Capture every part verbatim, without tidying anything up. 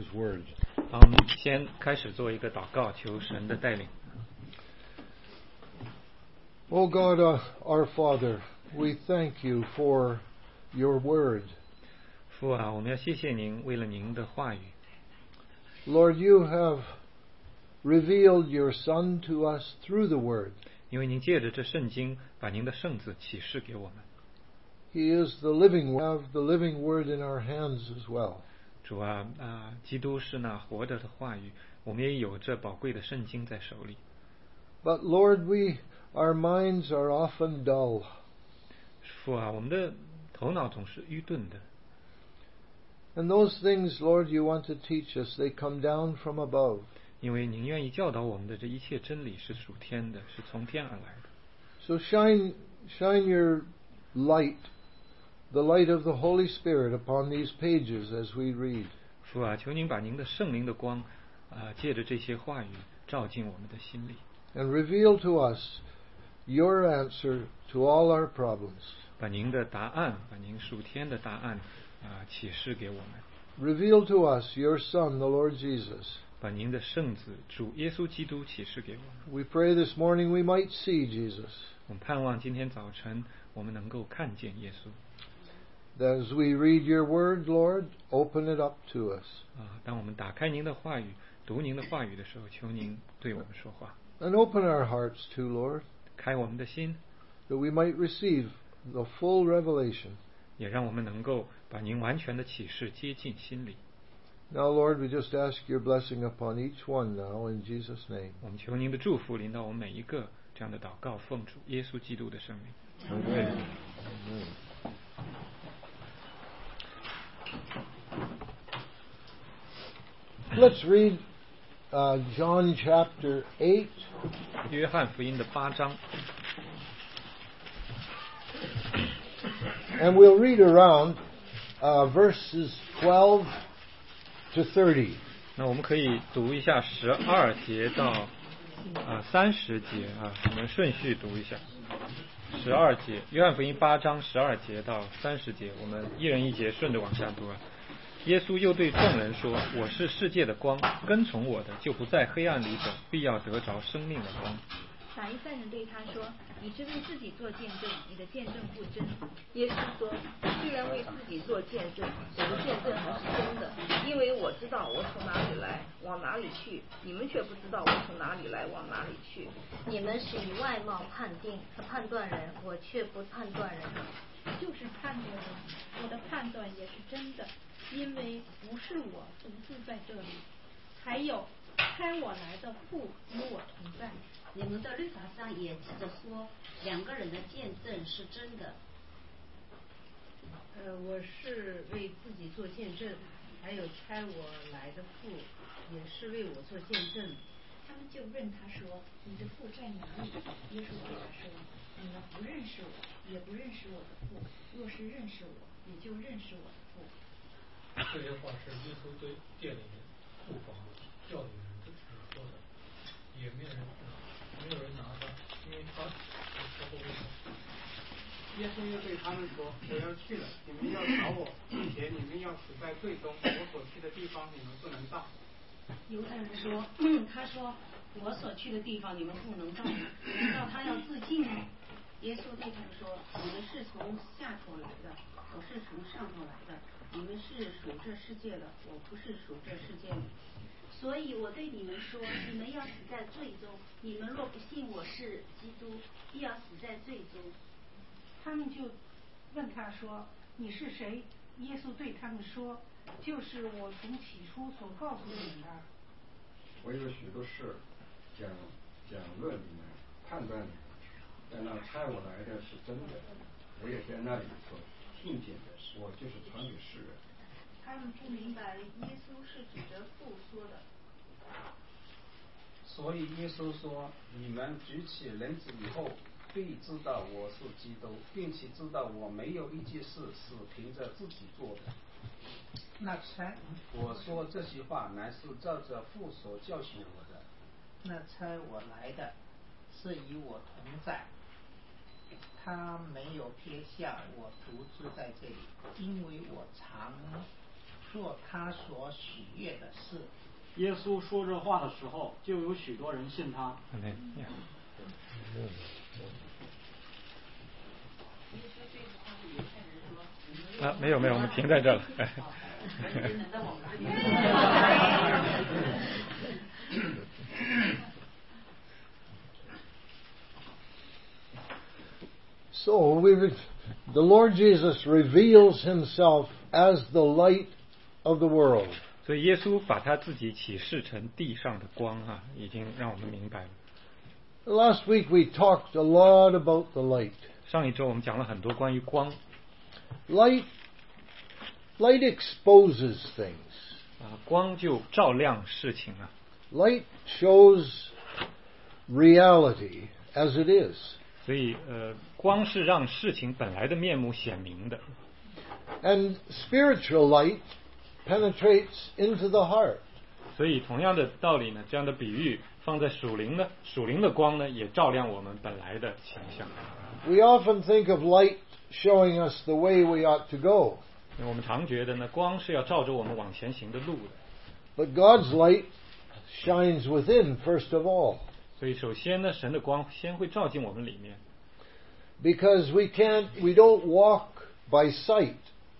word. 好，我们先开始做一个祷告，求神的带领。 Oh God, uh, our Father, we thank you for your word. 父啊，我们要谢谢您，为了您的话语。 Lord, you have revealed your Son to us through the word. 因为您借着这圣经，把您的圣子启示给我们。 He is the living, we have the living word in our hands as well. 主啊，啊，基督是那活着的话语，我们也有这宝贵的圣经在手里。 But Lord, we, our minds are often dull. 父啊，我们的头脑总是愚钝的。 And those things, Lord, you want to teach us, they come down from above. 因为您愿意教导我们的这一切真理是属天的，是从天而来的。 So shine, shine your light, the light of the Holy Spirit upon these pages as we read. 父啊，求您把您的圣灵的光，啊，借着这些话语照进我们的心里。 And reveal to us your answer to all our problems. 把您的答案，把您属天的答案，啊，启示给我们。 Reveal to us your Son, the Lord Jesus. 把您的圣子主耶稣基督启示给我们。 We pray this morning we might see Jesus. 我们盼望今天早晨我们能够看见耶稣。 That as we read your word, Lord, open it up to us. 啊，当我们打开您的话语，读您的话语的时候，求您对我们说话。 And open our hearts too, Lord, 开我们的心， that we might receive the full revelation. 也让我们能够把您完全的启示接进心里。 Now, Lord, we just ask your blessing upon each one now in Jesus' name. 我们求您的祝福临到我们每一个，这样的祷告奉主耶稣基督的圣名。 Amen. Let's read uh, John chapter eight. 约翰福音的八章， And we'll read around uh, verses twelve to thirty. 那我们可以读一下十二节到啊三十节啊，我们顺序读一下。十二节，约翰福音八章十二节到三十节，我们一人一节顺着往下读啊。耶稣又对众人说：“我是世界的光，跟从我的，就不在黑暗里走，必要得着生命的光。” 法利赛人对他说：“你是为自己做见证，你的见证不真。”耶稣说：“虽然为自己做见证，我的见证还是真的，因为我知道我从哪里来，往哪里去，你们却不知道我从哪里来，往哪里去。 你们是以外貌判定判断人，我却不判断人。 就是判断人，我的判断也是真的，因为不是我独自在这里，还有差我来的父与我同在。 你们的律法上也记着说，两个人的见证是真的。 呃，我是为自己做见证，还有差我来的父也是为我做见证。 他们就问他说：“你的父在哪里？”耶稣对他说：“你们不认识我，也不认识我的父。若是认识我，也就认识我的父。” 这些话是耶稣对店里的库房教育人说的，也没有人没有人拿他，因为他是最后一个。 耶稣又对他们说：“我要去了，你们要找我，并且你们要死在罪中。我所去的地方，你们不能到。” 犹太人说：“他说我所去的地方，你们不能到，难道他要自尽吗？” 耶稣对他们说：“你们是从下头来的，我是从上头来的。你们是属这世界的，我不是属这世界的。 所以我对你们说，你们要死在罪中。你们若不信我是基督，必要死在罪中。” 他们就问他说：“你是谁？”耶稣对他们说：“就是我从起初所告诉你们的。 我有许多事讲讲论你们，判断你们，但那差我来的是真的，我也在那里所听见的，我就是传给世人。” 他们不明白耶稣是指着父说的。 所以耶稣说：“你们举起人子以后，必知道我是基督，并且知道我没有一件事是凭着自己做的。 那差我说这些话，乃是照着父所教训我的。 那差我来的，是与我同在。他没有撇下我独自在这里，因为我常做他所喜悦的事。 耶稣说这话的时候，就有许多人信他。 啊，没有没有，我们停在这了。 So we, the Lord Jesus reveals himself as the light of the world. 所以耶稣把他自己启示成地上的光啊，已经让我们明白了。 Last week we talked a lot about the light. 上一周我们讲了很多关于光。 Light, light exposes things. 啊，光就照亮事情啊。 Light shows reality as it is. 所以呃，光是让事情本来的面目显明的。 And spiritual light penetrates into the heart. 所以同样的道理呢，这样的比喻放在属灵的属灵的光呢，也照亮我们本来的形象。 We often think of light showing us the way we ought to go. 我们常觉得呢，光是要照着我们往前行的路的。 But God's light shines within first of all. 所以首先呢，神的光先会照进我们里面。 Because we can't, we don't walk by sight.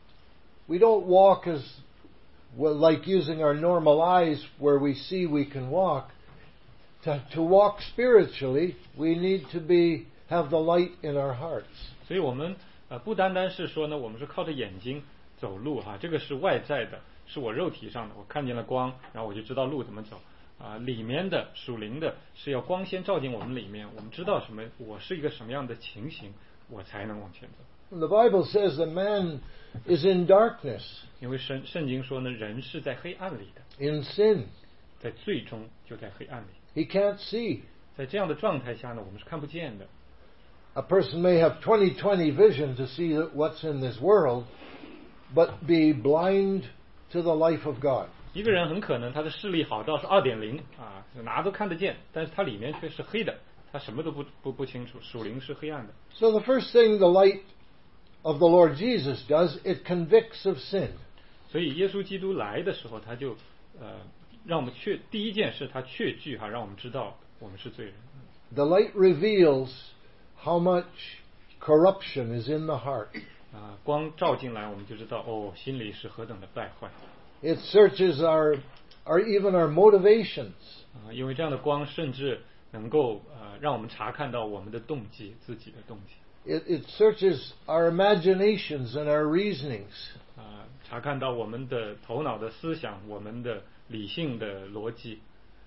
We don't walk as well, like using our normal eyes where we see we can walk. To, to walk spiritually, we need to be have the light in our hearts. 所以我们呃不单单是说呢，我们是靠着眼睛走路哈，这个是外在的，是我肉体上的，我看见了光，然后我就知道路怎么走。啊，里面的属灵的是要光先照进我们里面，我们知道什么，我是一个什么样的情形，我才能往前走。 The Bible says that man is in darkness. 因为圣圣经说呢，人是在黑暗里的。 In sin. 在罪中就在黑暗里。 He can't see. 在这样的状态下呢，我们是看不见的。 A person may have twenty twenty vision to see what's in this world, but be blind to the life of God. 一个人很可能他的视力好到是二点零啊，哪都看得见，但是他里面却是黑的，他什么都不不不清楚，属灵是黑暗的。 So the first thing the light of the Lord Jesus does, it convicts of sin. 所以耶稣基督来的时候，他就呃让我们确第一件事，他确据哈，让我们知道我们是罪人。 The light reveals how much corruption is in the heart. 啊，光照进来，我们就知道哦，心里是何等的败坏。 It searches our, our even our motivations. 啊，因为这样的光甚至能够呃让我们查看到我们的动机，自己的动机。 It, it searches our imaginations and our reasonings. 啊，查看到我们的头脑的思想，我们的理性的逻辑。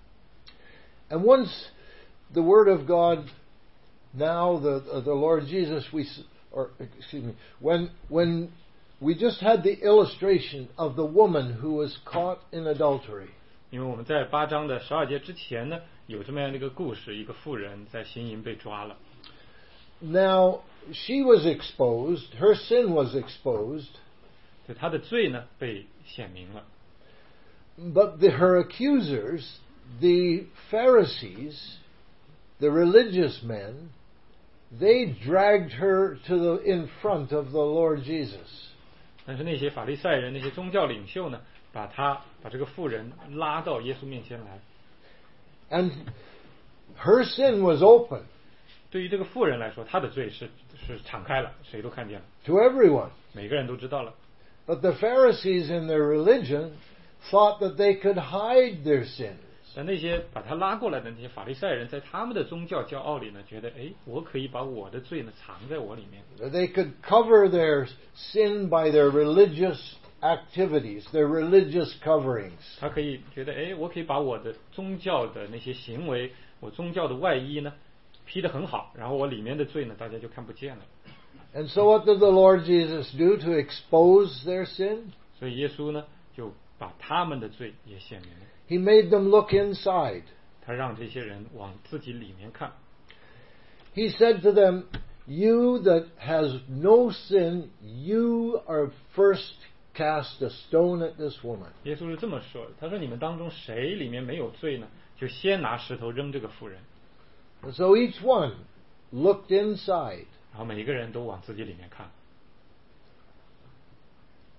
And once the Word of God, now the the Lord Jesus, we or excuse me, when when we just had the illustration of the woman who was caught in adultery. 因为我们在八章的十二节之前呢，有这么样的一个故事，一个妇人在行淫被抓了。 Now she was exposed, her sin was exposed. 对，她的罪呢被显明了。 But the, her accusers, the Pharisees, the religious men, they dragged her to the in front of the Lord Jesus. 但是那些法利赛人、那些宗教领袖呢，把他把这个妇人拉到耶稣面前来。 And her sin was open. 对于这个妇人来说，她的罪是是敞开了，谁都看见了。 To everyone. 每个人都知道了。 But the Pharisees in their religion thought that they could hide their sins. 但那些把他拉过来的那些法利赛人，在他们的宗教骄傲里呢，觉得哎，我可以把我的罪呢藏在我里面。 They could cover their sin by their religious activities, their religious coverings. 他可以觉得哎，我可以把我的宗教的那些行为，我宗教的外衣呢披得很好，然后我里面的罪呢，大家就看不见了。 And so what did the Lord Jesus do to expose their sin? 所以耶稣呢，就把他们的罪也显明了。 He made them look inside. 他让这些人往自己里面看。 He said to them, "You that has no sin, you are first cast a stone at this woman." 耶稣是这么说的，他说：“你们当中谁里面没有罪呢？就先拿石头扔这个妇人。” And so each one looked inside. 然后每一个人都往自己里面看。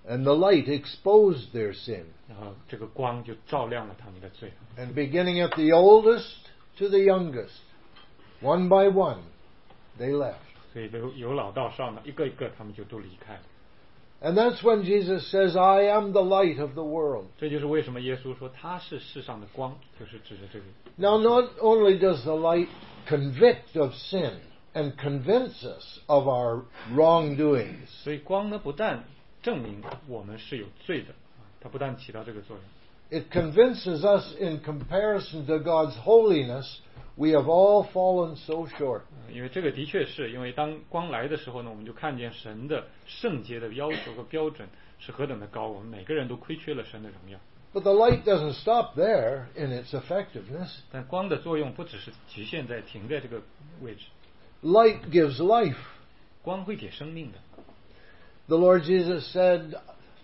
And the light exposed their sin. 然后这个光就照亮了他们的罪。 And beginning at the oldest to the youngest, one by one, they left. 所以由由老到少呢，一个一个他们就都离开了。 And that's when Jesus says, I am the light of the world. 这就是为什么耶稣说他是世上的光，就是指着这个。 Now, not only does the light convict of sin and convince us of our wrongdoings, 所以光呢，不但证明我们是有罪的，它不但起到这个作用。 It convinces us in comparison to God's holiness, we have all fallen so short. 因为这个的确是因为当光来的时候呢，我们就看见神的圣洁的要求和标准是何等的高，我们每个人都亏缺了神的荣耀。 But the light doesn't stop there in its effectiveness. 但光的作用不只是局限在停在这个位置。 Light gives life. 光会给生命的。 The Lord Jesus said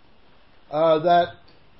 uh, that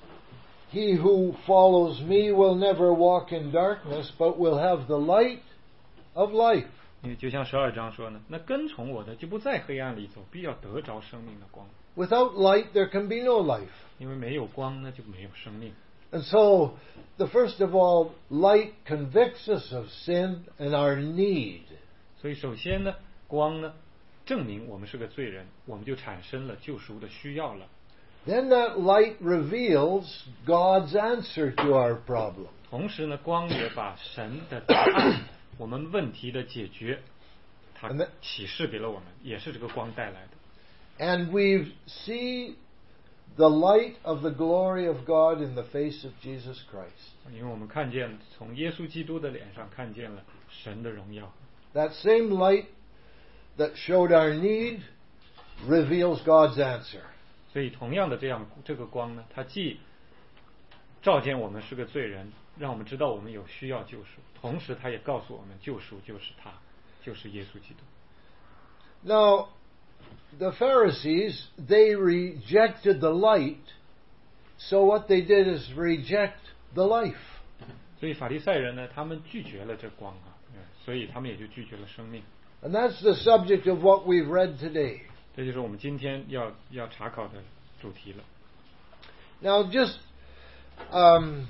he who follows me will never walk in darkness, but will have the light of life. 就像十二章说呢，那跟从我的就不在黑暗里走，必要得着生命的光。 Without light, there can be no life. 因为没有光呢，就没有生命。 And so, the first of all, light convicts us of sin and our need. 所以首先呢，光呢，证明我们是个罪人，我们就产生了救赎的需要了。 Then that light reveals God's answer to our problem. 同时呢，光也把神的答案，我们问题的解决，它启示给了我们，也是这个光带来的。 And we see the light of the glory of God in the face of Jesus Christ. 因为我们看见从耶稣基督的脸上看见了神的荣耀。 That same light that showed our need reveals God's answer. 所以同样的这样这个光呢，它既照见我们是个罪人，让我们知道我们有需要救赎，同时它也告诉我们救赎就是他，就是耶稣基督。 Now, the Pharisees, they rejected the light, so what they did is reject the life. 所以法利赛人呢，他们拒绝了这光啊，所以他们也就拒绝了生命。 And that's the subject of what we've read today. 这就是我们今天要要查考的主题了。 Now, just um,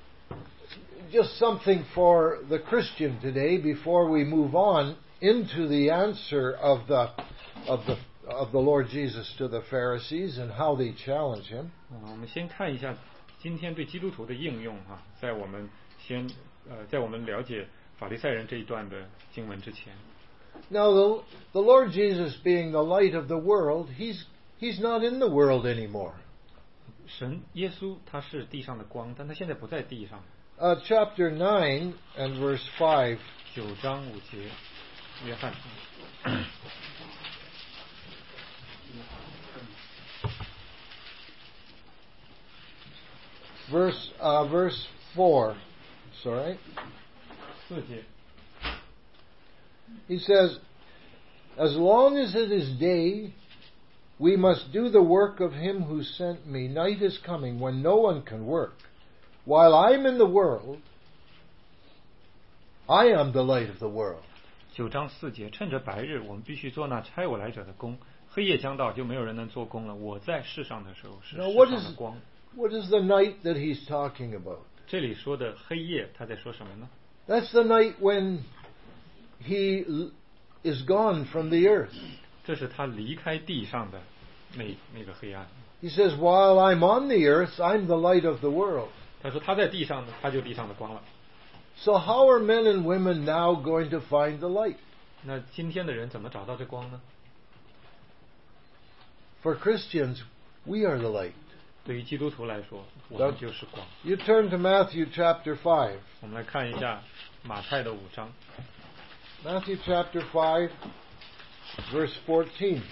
just something for the Christian today before we move on into the answer of the of the of the Lord Jesus to the Pharisees and how they challenge him. 我们先看一下今天对基督徒的应用哈，在我们先呃在我们了解法利赛人这一段的经文之前。 Now, the, the Lord Jesus being the light of the world, he's he's not in the world anymore. 神耶稣他是地上的光，但他现在不在地上。 Uh, chapter nine and verse five. 九章五节，约翰。 Verse uh, verse four. Sorry. 四节。 He says, as long as it is day, we must do the work of him who sent me. Night is coming when no one can work. While I'm in the world, I am the light of the world. 九章四节，趁着白日，我们必须做那差我来者的工；黑夜将到，就没有人能做工了。我在世上的时候是世 Now, what 上 is 的光。 what is the night that he's talking about? 这里说的黑夜，他在说什么呢？ That's the night when he is gone from the earth. 这是他离开地上的那那个黑暗。 He says, while I'm on the earth, I'm the light of the world. 他说他在地上呢，他就地上的光了。 So how are men and women now going to find the light? 那今天的人怎么找到这光呢？ For Christians, we are the light. 对于基督徒来说，我们就是光。 You turn to Matthew chapter five. 我们来看一下马太的五章。 Matthew chapter five, verse fourteen.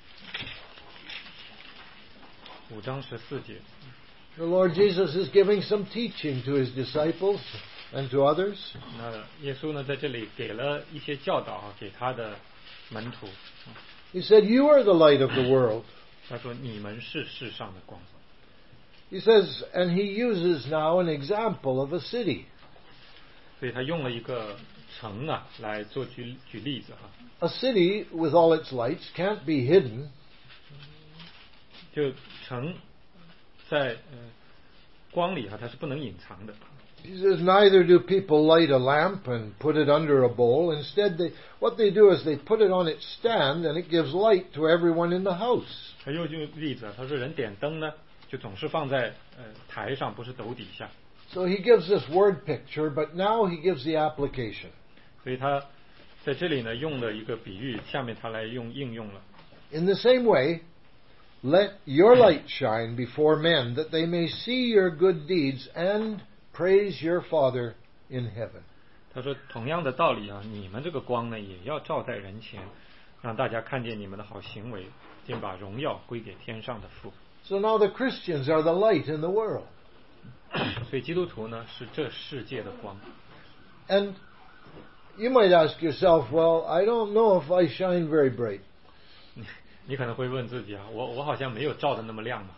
五章十四节。 The Lord Jesus is giving some teaching to his disciples and to others. 那耶稣呢，在这里给了一些教导啊，给他的门徒。 He said, "You are the light of the world." 他说：“你们是世上的光。” He says, and he uses now an example of a city. 所以他用了一个城啊来做举举例子哈。 A city with all its lights can't be hidden. 就城在呃光里啊，它是不能隐藏的。 He says, neither do people light a lamp and put it under a bowl. Instead, they, what they do is they put it on its stand and it gives light to everyone in the house. 他又举例子，他说人点灯呢，就总是放在呃台上，不是斗底下。 So he gives this word picture, but now he gives the application. 所以他在这里呢用了一个比喻，下面他来用应用了。 In the same way, let your light shine before men, that they may see your good deeds and praise your Father in heaven. 他说同样的道理啊，你们这个光呢也要照在人前，让大家看见你们的好行为，并把荣耀归给天上的父。 So now the Christians are the light in the world. 所以基督徒呢是这世界的光。 And you might ask yourself, well, I don't know if I shine very bright. 你可能会问自己啊，我我好像没有照得那么亮嘛。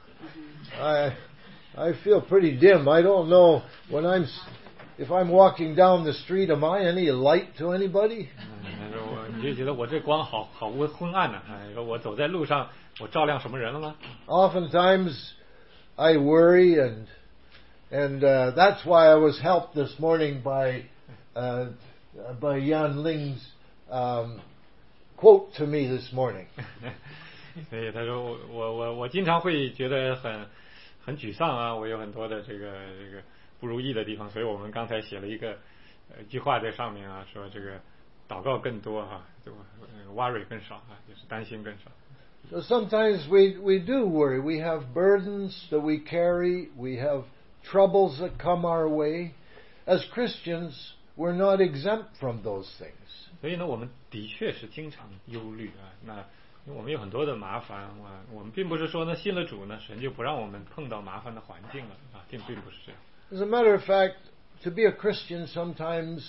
I I feel pretty dim. I don't know when I'm if I'm walking down the street, am I any light to anybody? 我你就觉得我这光好好昏暗呢、啊？说我走在路上，我照亮什么人了吗 ？Oftentimes, I worry, and and uh, that's why I was helped this morning by uh, by Yan Ling's um, quote to me this morning. 所以他说我我我我经常会觉得很很沮丧啊，我有很多的这个这个不如意的地方，所以我们刚才写了一个呃句话在上面啊，说这个祷告更多哈、啊，就呃 worry 更少啊，就是担心更少。 So sometimes we we do worry. We have burdens that we carry. We have troubles that come our way. As Christians, we're not exempt from those things. 所以呢，我们的确是经常忧虑啊。那我们有很多的麻烦啊，我们并不是说呢信了主呢，神就不让我们碰到麻烦的环境了啊，并并不是这样。 As a matter of fact, to be a Christian sometimes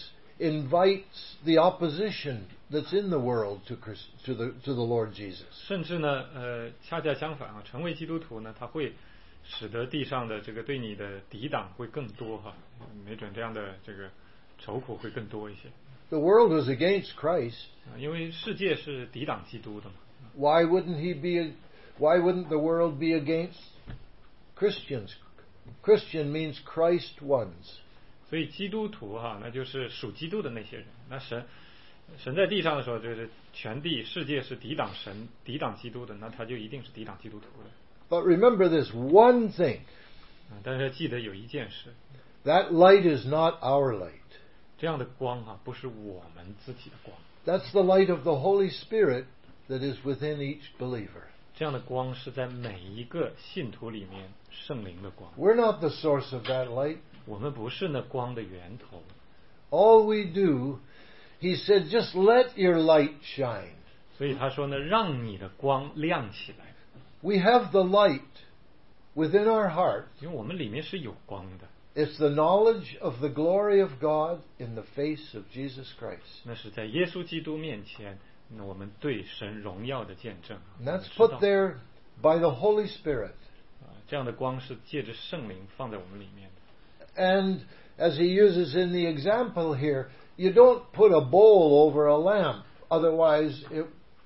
invites the opposition that's in the world to Christ, to the to the Lord Jesus. 甚至呢，呃，恰恰相反啊，成为基督徒呢，他会使得地上的这个对你的抵挡会更多哈，没准这样的这个愁苦会更多一些。 The world was against Christ. 因为世界是抵挡基督的嘛。 Why wouldn't he be? Why wouldn't the world be against Christians? Christian means Christ ones. 所以基督徒哈，那就是属基督的那些人。那神神在地上的时候，就是全地世界是抵挡神、抵挡基督的，那他就一定是抵挡基督徒的。 But remember this one thing. 但是记得有一件事。 That light is not our light. 这样的光哈，不是我们自己的光。 That's the light of the Holy Spirit that is within each believer. 这样的光是在每一个信徒里面圣灵的光。 We're not the source of that light. 我们不是那光的源头。 All we do, he said, just let your light shine. 所以他说呢，让你的光亮起来。 We have the light within our heart. 因为我们里面是有光的。 It's the knowledge of the glory of God in the face of Jesus Christ. 那是在耶稣基督面前，那我们对神荣耀的见证。 And that's put there by the Holy Spirit. 这样的光是借着圣灵放在我们里面的。 And as he uses in the example here, you don't put a bowl over a lamp, otherwise it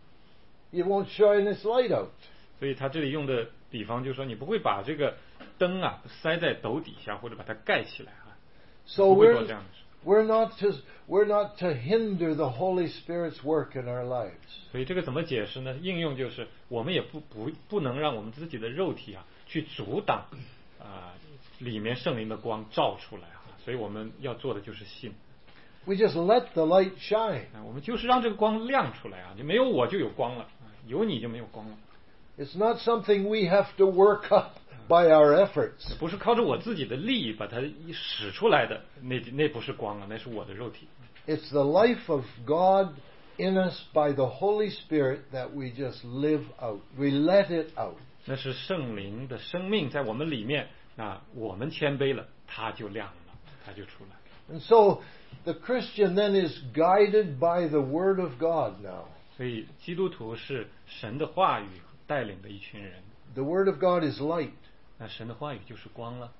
it won't shine its light out. 所以他这里用的比方就是说，你不会把这个灯啊塞在斗底下，或者把它盖起来啊。 So we're we're not to we're not to hinder the Holy Spirit's work in our lives. 所以这个怎么解释呢？应用就是我们也不不不能让我们自己的肉体啊去阻挡啊、呃、里面圣灵的光照出来啊。所以我们要做的就是信。 We just let the light shine. 我们就是让这个光亮出来啊！就没有我就有光了，有你就没有光了。 It's not something we have to work up by our efforts. 不是靠着我自己的力把它使出来的，那那不是光了，那是我的肉体。 It's the life of God in us by the Holy Spirit that we just live out. We let it out. 那是圣灵的生命在我们里面，那我们谦卑了，它就亮了，它就出来。 And so the Christian then is guided by the Word of God now. 所以基督徒是神的话语带领的一群人。 The Word of God is light. 那神的话语就是光了。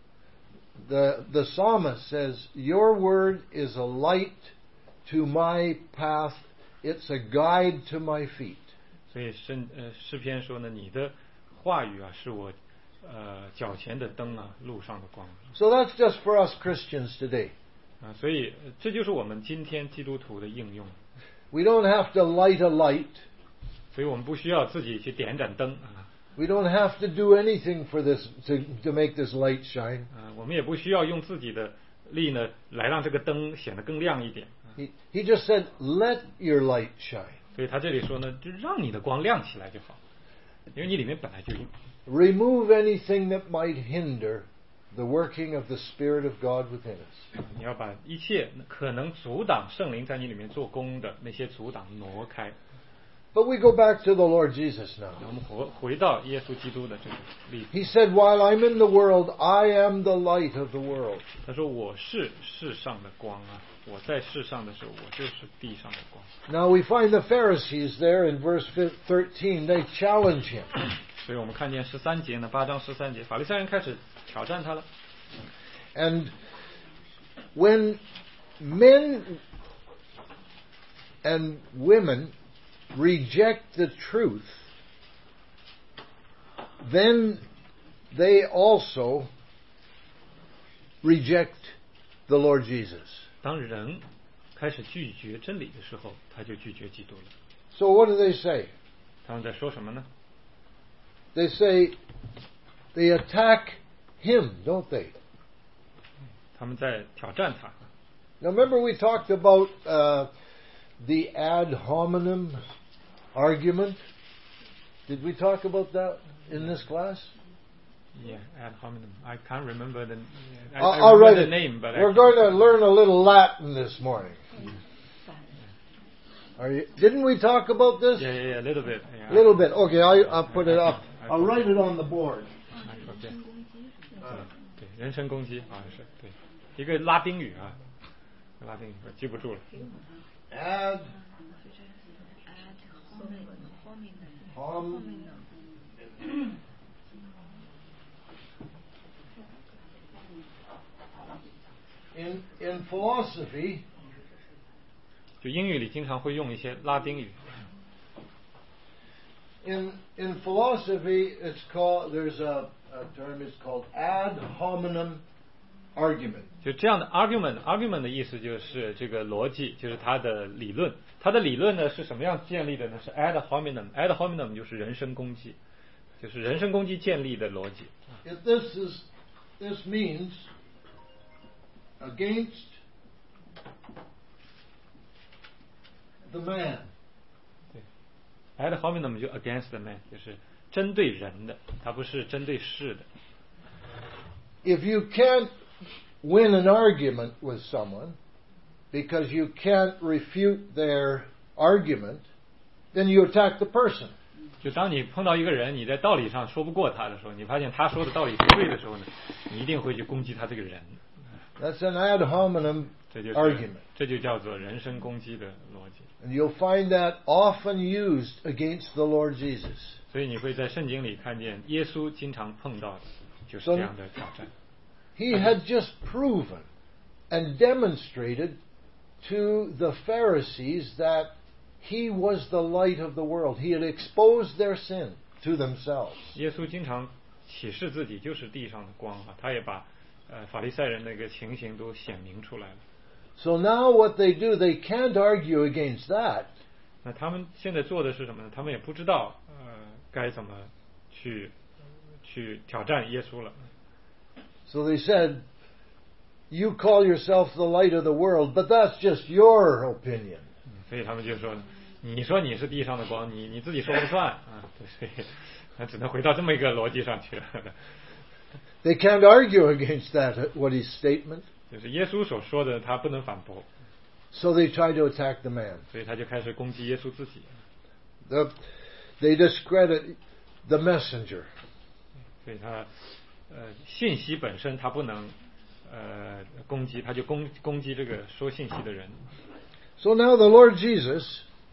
The the psalmist says, "Your word is a light to my path; it's a guide to my feet." 所以圣呃诗篇说呢，你的话语啊，是我呃脚前的灯啊，路上的光。 So that's just for us Christians today. 啊，所以这就是我们今天基督徒的应用。 We don't have to light a light. 所以我们不需要自己去点盏灯啊。 We don't have to do anything for this to, to make this light shine. 啊，我们也不需要用自己的力呢来让这个灯显得更亮一点。 He, he just said, "Let your light shine." 所以他这里说呢，就让你的光亮起来就好，因为你里面本来就有。 Remove anything that might hinder the working of the Spirit of God within us. 你要把一切可能阻挡圣灵在你里面做工的那些阻挡挪开。 But we go back to the Lord Jesus now. 我们回回到耶稣基督的这个例子。 He said, "While I'm in the world, I am the light of the world." 他说：“我是世上的光啊！我在世上的时候，我就是地上的光。” Now we find the Pharisees there in verse thirteen. They challenge him. 所以我们看见十三节呢，八章十三节，法利赛人开始挑战他了。 And when men and women reject the truth, then they also reject the Lord Jesus. 当人开始拒绝真理的时候，他就拒绝基督了。 So what do they say? 他们在说什么呢？ They say they attack him, don't they? 他们在挑战他。 Now remember we talked about uh, the ad hominem argument. Did we talk about that in this class? Yeah, ad hominem. I can't remember the. I, I'll, I I'll remember write the it. name, but we're I going to learn a little Latin this morning. Are you, didn't we talk about this? Yeah, yeah, yeah, a little bit. A little bit. Okay, I, I'll put it up. I'll write it on the board. 对，人身攻击好像是对，一个拉丁语啊，拉丁语我记不住了。 Ad hom in in philosophy. 就英语里经常会用一些拉丁语。 In in philosophy, it's called. There's a, a term. It's called ad hominem argument. 就这样的 argument，argument 的意思就是这个逻辑，就是它的理论。它的理论呢是什么样建立的呢？是 ad hominem，ad hominem 就是人身攻击，就是人身攻击建立的逻辑。 If this is this means against the man. 对 ad hominem 就 against the man， 就是针对人的，它不是针对事的。 If you can't win an argument with someone because you can't refute their argument, then you attack the person. 就当你碰到一个人，你在道理上说不过他的时候，你发现他说的道理不对的时候呢，你一定会去攻击他这个人。 That's an ad hominem 这就是 argument. 这就叫做人身攻击的逻辑。 And you'll find that often used against the Lord Jesus. 所以你会在圣经里看见耶稣经常碰到的就是这样的挑战。 He had just proven and demonstrated to the Pharisees that he was the light of the world. He had exposed their sin to themselves. 耶稣经常启示自己就是地上的光啊，他也把呃法利赛人那个情形都显明出来了。 So now what they do, they can't argue against that. 那他们现在做的是什么呢？他们也不知道呃该怎么去去挑战耶稣了。 So they said, "You call yourself the light of the world, but that's just your opinion." 所以他们就说，你说你是地上的光，你你自己说了算啊，所以那只能回到这么一个逻辑上去了。 They can't argue against that, what his statement. 就是耶稣所说的，他不能反驳。 So they try to attack the man. 所以他就开始攻击耶稣自己。 The, they discredit the messenger. 所以他呃信息本身他不能呃攻击，他就攻攻击这个说信息的人。 So now the Lord Jesus,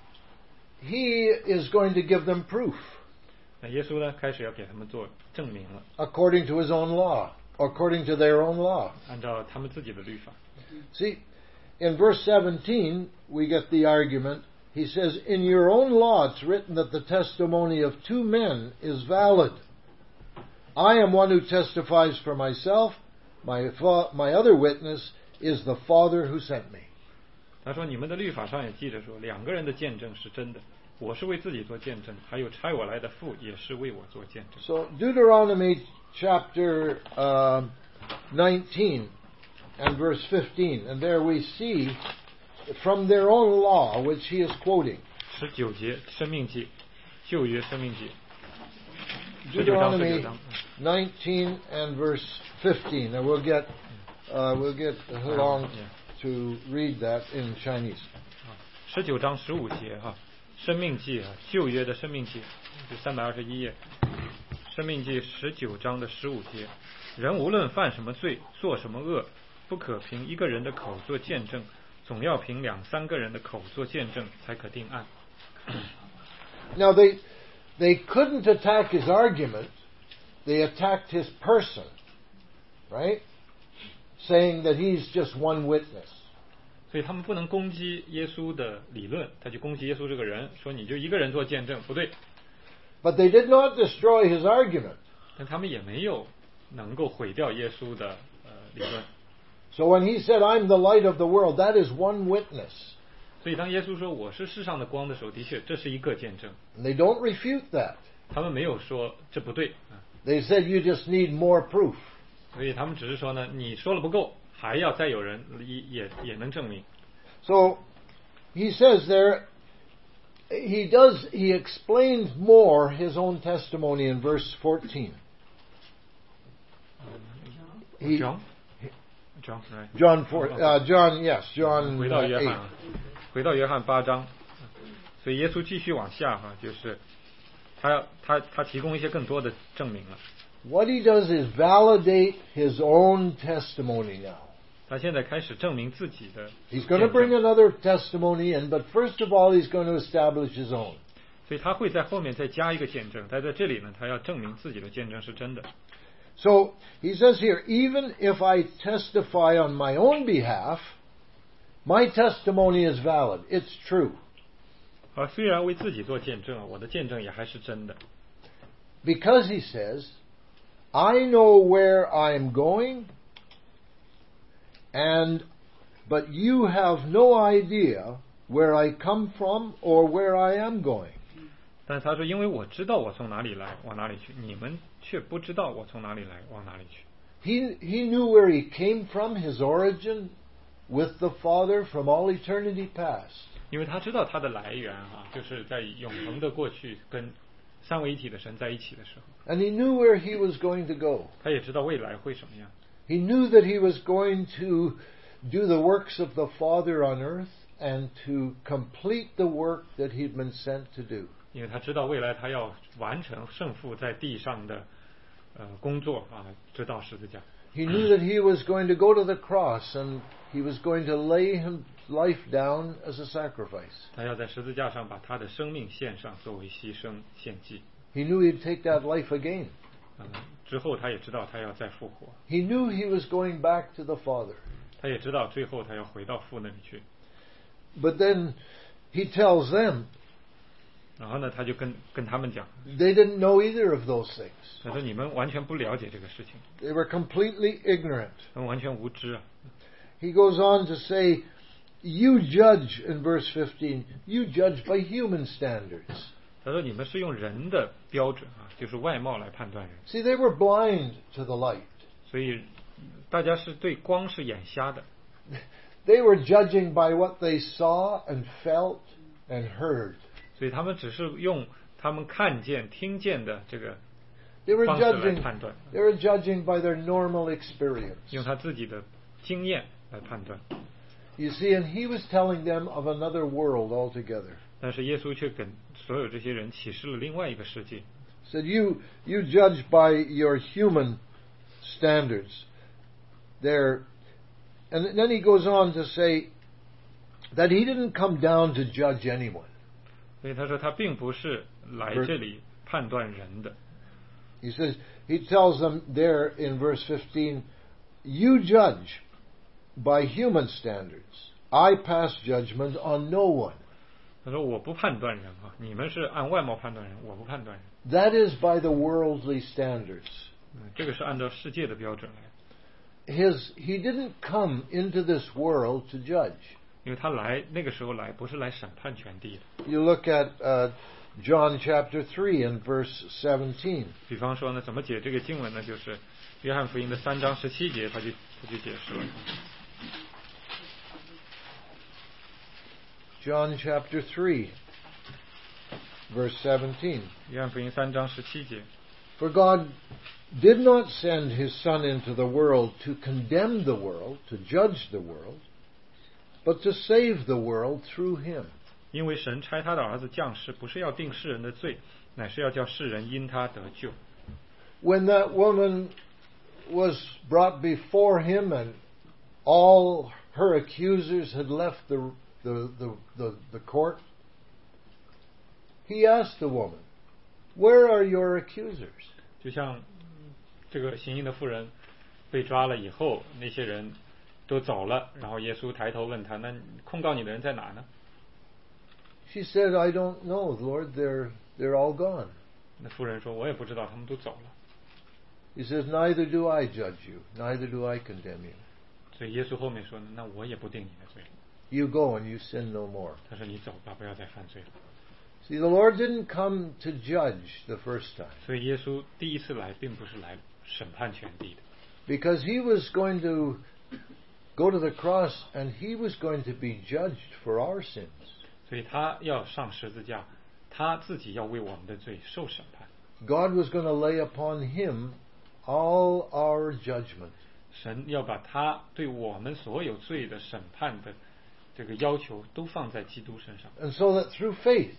he is going to give them proof. 那耶稣呢，开始要给他们做证明了。 According to his own law, according to their own law. 按照他们自己的律法。 See, in verse seventeen, we get the argument. He says, "In your own law it's written that the testimony of two men is valid." I am one who testifies for myself. My, my other witness is the Father who sent me. 他说：“你们的律法上也记着说，两个人的见证是真的。我是为自己做见证，还有差我来的父也是为我做见证。” So Deuteronomy chapter uh, nineteen and verse fifteen, and there we see from their own law, which he is quoting. 十九节，生命记，旧约生命记。 Deuteronomy nineteen and verse fifteen, and we'll get uh, we'll get along to read that in Chinese. 十九章十五节哈，生命记啊，旧约的生命记，第三百二十一页，生命记十九章的十五节，人无论犯什么罪，做什么恶，不可凭一个人的口做见证，总要凭两三个人的口做见证，才可定案。 Now they they couldn't attack his argument; they attacked his person, right? Saying that he's just one witness. 所以他们不能攻击耶稣的理论，他就攻击耶稣这个人，说你就一个人做见证，不对。 But they did not destroy his argument. 但他们也没有能够毁掉耶稣的呃理论。 So when he said, "I'm the light of the world," that is one witness. 所以当耶稣说我是世上的光的时候，的确这是一个见证。 And they don't refute that. 他们没有说这不对。 They said you just need more proof. 所以他们只是说呢，你说了不够，还要再有人也也也能证明。 So he says there, he does, he explains more his own testimony in verse fourteen. He, John, John, right? John four, uh, John, yes, John 回到约 eight. 翰，回到约翰八章，所以耶稣继续往下哈，就是他他他提供一些更多的证明了。 What he does is validate his own testimony now. 他现在开始证明自己的。 He's going to bring another testimony in, but first of all, he's going to establish his own. 所以他会在后面再加一个见证，但在这里呢，他要证明自己的见证是真的。 So he says here, even if I testify on my own behalf, my testimony is valid. It's true. 而虽然为自己做见证，我的见证也还是真的。 Because he says, I know where I'm going, and but you have no idea where I come from or where I am going. 但他说，因为我知道我从哪里来，往哪里去，你们却不知道我从哪里来，往哪里去。 He he knew where he came from, his origin with the Father from all eternity past. 因为他知道他的来源啊，就是在永恒的过去跟三位一体的神在一起的时候。 And he knew where he was going to go. 他也知道未来会什么样。 He knew that he was going to do the works of the Father on earth and to complete the work that he'd been sent to do. 因为他知道未来他要完成圣父在地上的呃工作啊，直到十字架。 He knew that he was going to go to the cross and he was going to lay his life down as a sacrifice. 他要在十字架上把他的生命献上，作为牺牲献祭。 He knew he'd take that life again. 嗯，之后他也知道他要再复活。 He knew he was going back to the Father. 他也知道最后他要回到父那里去。 But then he tells them, 然后呢，他就跟跟他们讲 they didn't know either of those things. 他说你们完全不了解这个事情， They were completely ignorant. 他们完全无知啊。 He goes on to say, you judge, in verse fifteen, you judge by human standards. 他说你们是用人的标准啊，就是外貌来判断人。 See, they were blind to the light. 所以大家是对光是眼瞎的。 They were judging by what they saw and felt and heard. 所以他们只是用他们看见、听见的这个 They were 方式来 judging, 判断， they were judging by their normal experience. 用他自己的经验来判断。 You see, and he was telling them of another world altogether. 但是耶稣却跟所有这些人启示了另外一个世界。 Said, you, you judge by your human standards. There, and then he goes on to say that he didn't come down to judge anyone. 所以他说他并不是来这里判断人的。 He says, he tells them there in verse fifteen, you judge by human standards. I pass judgment on no one. 他说我不判断人啊，你们是按外貌判断人，我不判断人。 That is by the worldly standards. 这个是按照世界的标准来。 His, he didn't come into this world to judge. 因为他来那个时候来不是来审判全地的。 You look at uh, John chapter three and verse seventeen. 比方说呢，怎么解这个经文呢？就是约翰福音的三章十七节，他就他就解释了。 John chapter three, verse seventeen. 约翰福音三章十七节。 For God did not send his Son into the world to condemn the world, to judge the world, but to save the world through him. 因为神差他的儿子降世，不是要定世人的罪，乃是要叫世人因他得救。 When that woman was brought before him and all her accusers had left the, the, the, the, the court, he asked the woman, "Where are your accusers?" 就像这个行淫的妇人被抓了以后，那些人都走了，然后耶稣抬头问他：“那控告你的人在哪呢？” She said, "I don't know, Lord. They're they're all gone." 那妇人说：“我也不知道，他们都走了。” He says, "Neither do I judge you, neither do I condemn you." 所以耶稣后面说呢：“那我也不定你的罪了。” You go and you sin no more. 他说：“你走吧，不要再犯罪了。” See, the Lord didn't come to judge the first time. 所以耶稣第一次来，并不是来审判全地的。 Because he was going to go to the cross and he was going to be judged for our sins. 所以他要上十字架，他自己要为我们的罪受审判。 God was going to lay upon him all our judgment. 神要把他对我们所有罪的审判的这个要求都放在基督身上。 And so that through faith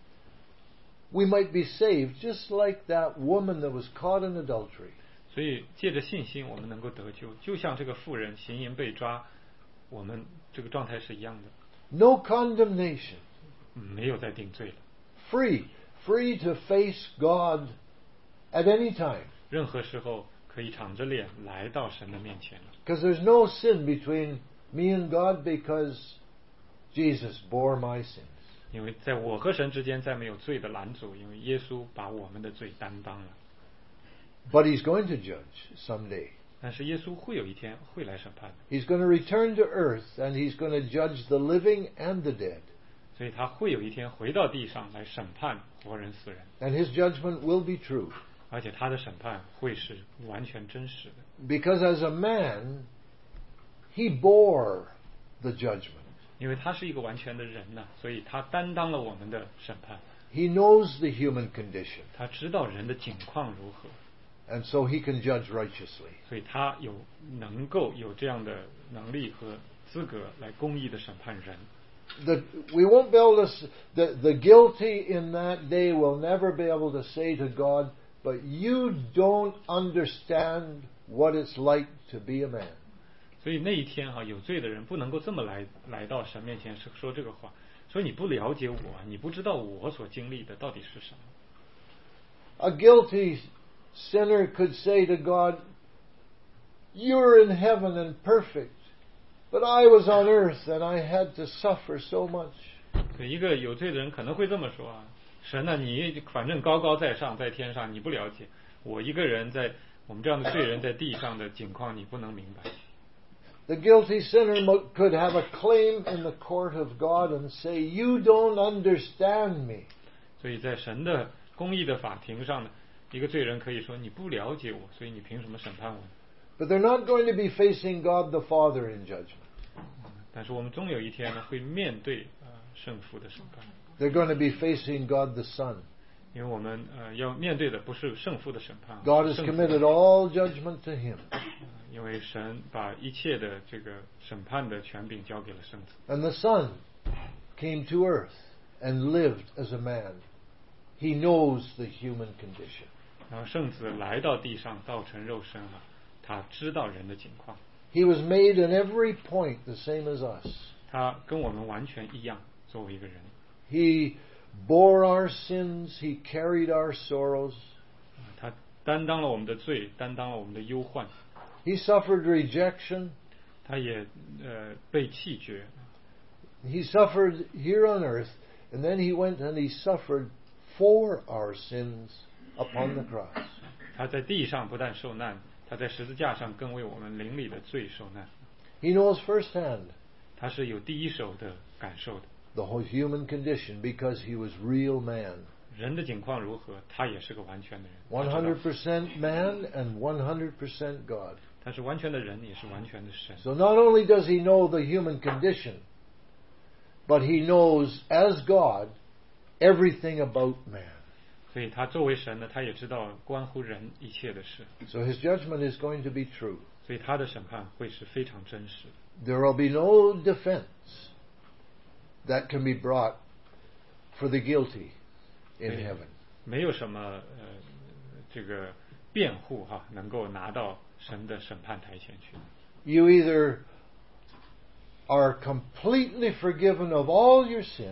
we might be saved, just like that woman that was caught in adultery. 所以借着信心，我们能够得救，就像这个妇人行淫被抓，我们这个状态是一样的。 No condemnation. 没有再定罪了。 Free, free to face God at any time. 任何时候可以敞着脸来到神的面前了。 Because there's no sin between me and God because Jesus bore my sins. 因为在我和神之间再没有罪的拦阻，因为耶稣把我们的罪担当了。 But he's going to judge someday. 但是耶稣会有一天会来审判。 He's going to return to earth and he's going to judge the living and the dead. 所以他会有一天回到地上来审判活人死人。 And his judgment will be true. 而且他的审判会是完全真实的。 Because as a man, he bore the judgment. 因为他是一个完全的人呢，所以他担当了我们的审判。 He knows the human condition. 他知道人的境况如何。 And so he can judge righteously. 所以他有能够有这样的能力和资格来公义的审判人。 The, we won't be able to, the, the guilty in that day will never be able to say to God, "But you don't understand what it's like to be a man." 所以那一天哈、啊，有罪的人不能够这么来来到神面前说这个话，说你不了解我，你不知道我所经历的到底是什么。 A guilty sinner could say to God, "You're in heaven and perfect, but I was on earth and I had to suffer so much." 一个有罪的人可能会这么说啊，神啊，你反正高高在上，在天上，你不了解我一个人在我们这样的罪人在地上的境况，你不能明白。 The guilty sinner could have a claim in the court of God and say, "You don't understand me." 所以在神的公义的法庭上呢，一个罪人可以说你不了解我，所以你凭什么审判我？ But they're not going to be facing God the Father in judgment. 但是我们终有一天呢，会面对呃圣父的审判。 They're going to be facing God the Son. 因为我们呃要面对的不是圣父的审判。 God has committed all judgment to Him. 因为神把一切的这个审判的权柄交给了圣子。 And the Son came to earth and lived as a man. He knows the human condition. 然后圣子来到地上，道成肉身啊，他知道人的境况。 He was made in every point the same as us. 他跟我们完全一样，作为一个人。 He bore our sins. He carried our sorrows. 他担当了我们的罪，担当了我们的忧患。 He suffered rejection. 他也呃被弃绝。 He suffered here on earth, and then he went and he suffered for our sins upon the cross. 他在地上不但受难，他在十字架上更为我们灵里的罪受难。 He knows firsthand 他是有第一手的感受的。 the whole human condition because he was real man. 人的境况如何，他也是个完全的人。 one hundred percent man and one hundred percent God. 他是完全的人，也是完全的神。 So not only does he know the human condition, but he knows as God everything about man. 所以他作为神呢，他也知道关乎人一切的事。 So his judgment is going to be true. 所以他的审判会是非常真实的。 There will be no defense that can be brought for the guilty in heaven. 没有什么呃这个辩护哈，能够拿到神的审判台前去。 You either are completely forgiven of all your sin,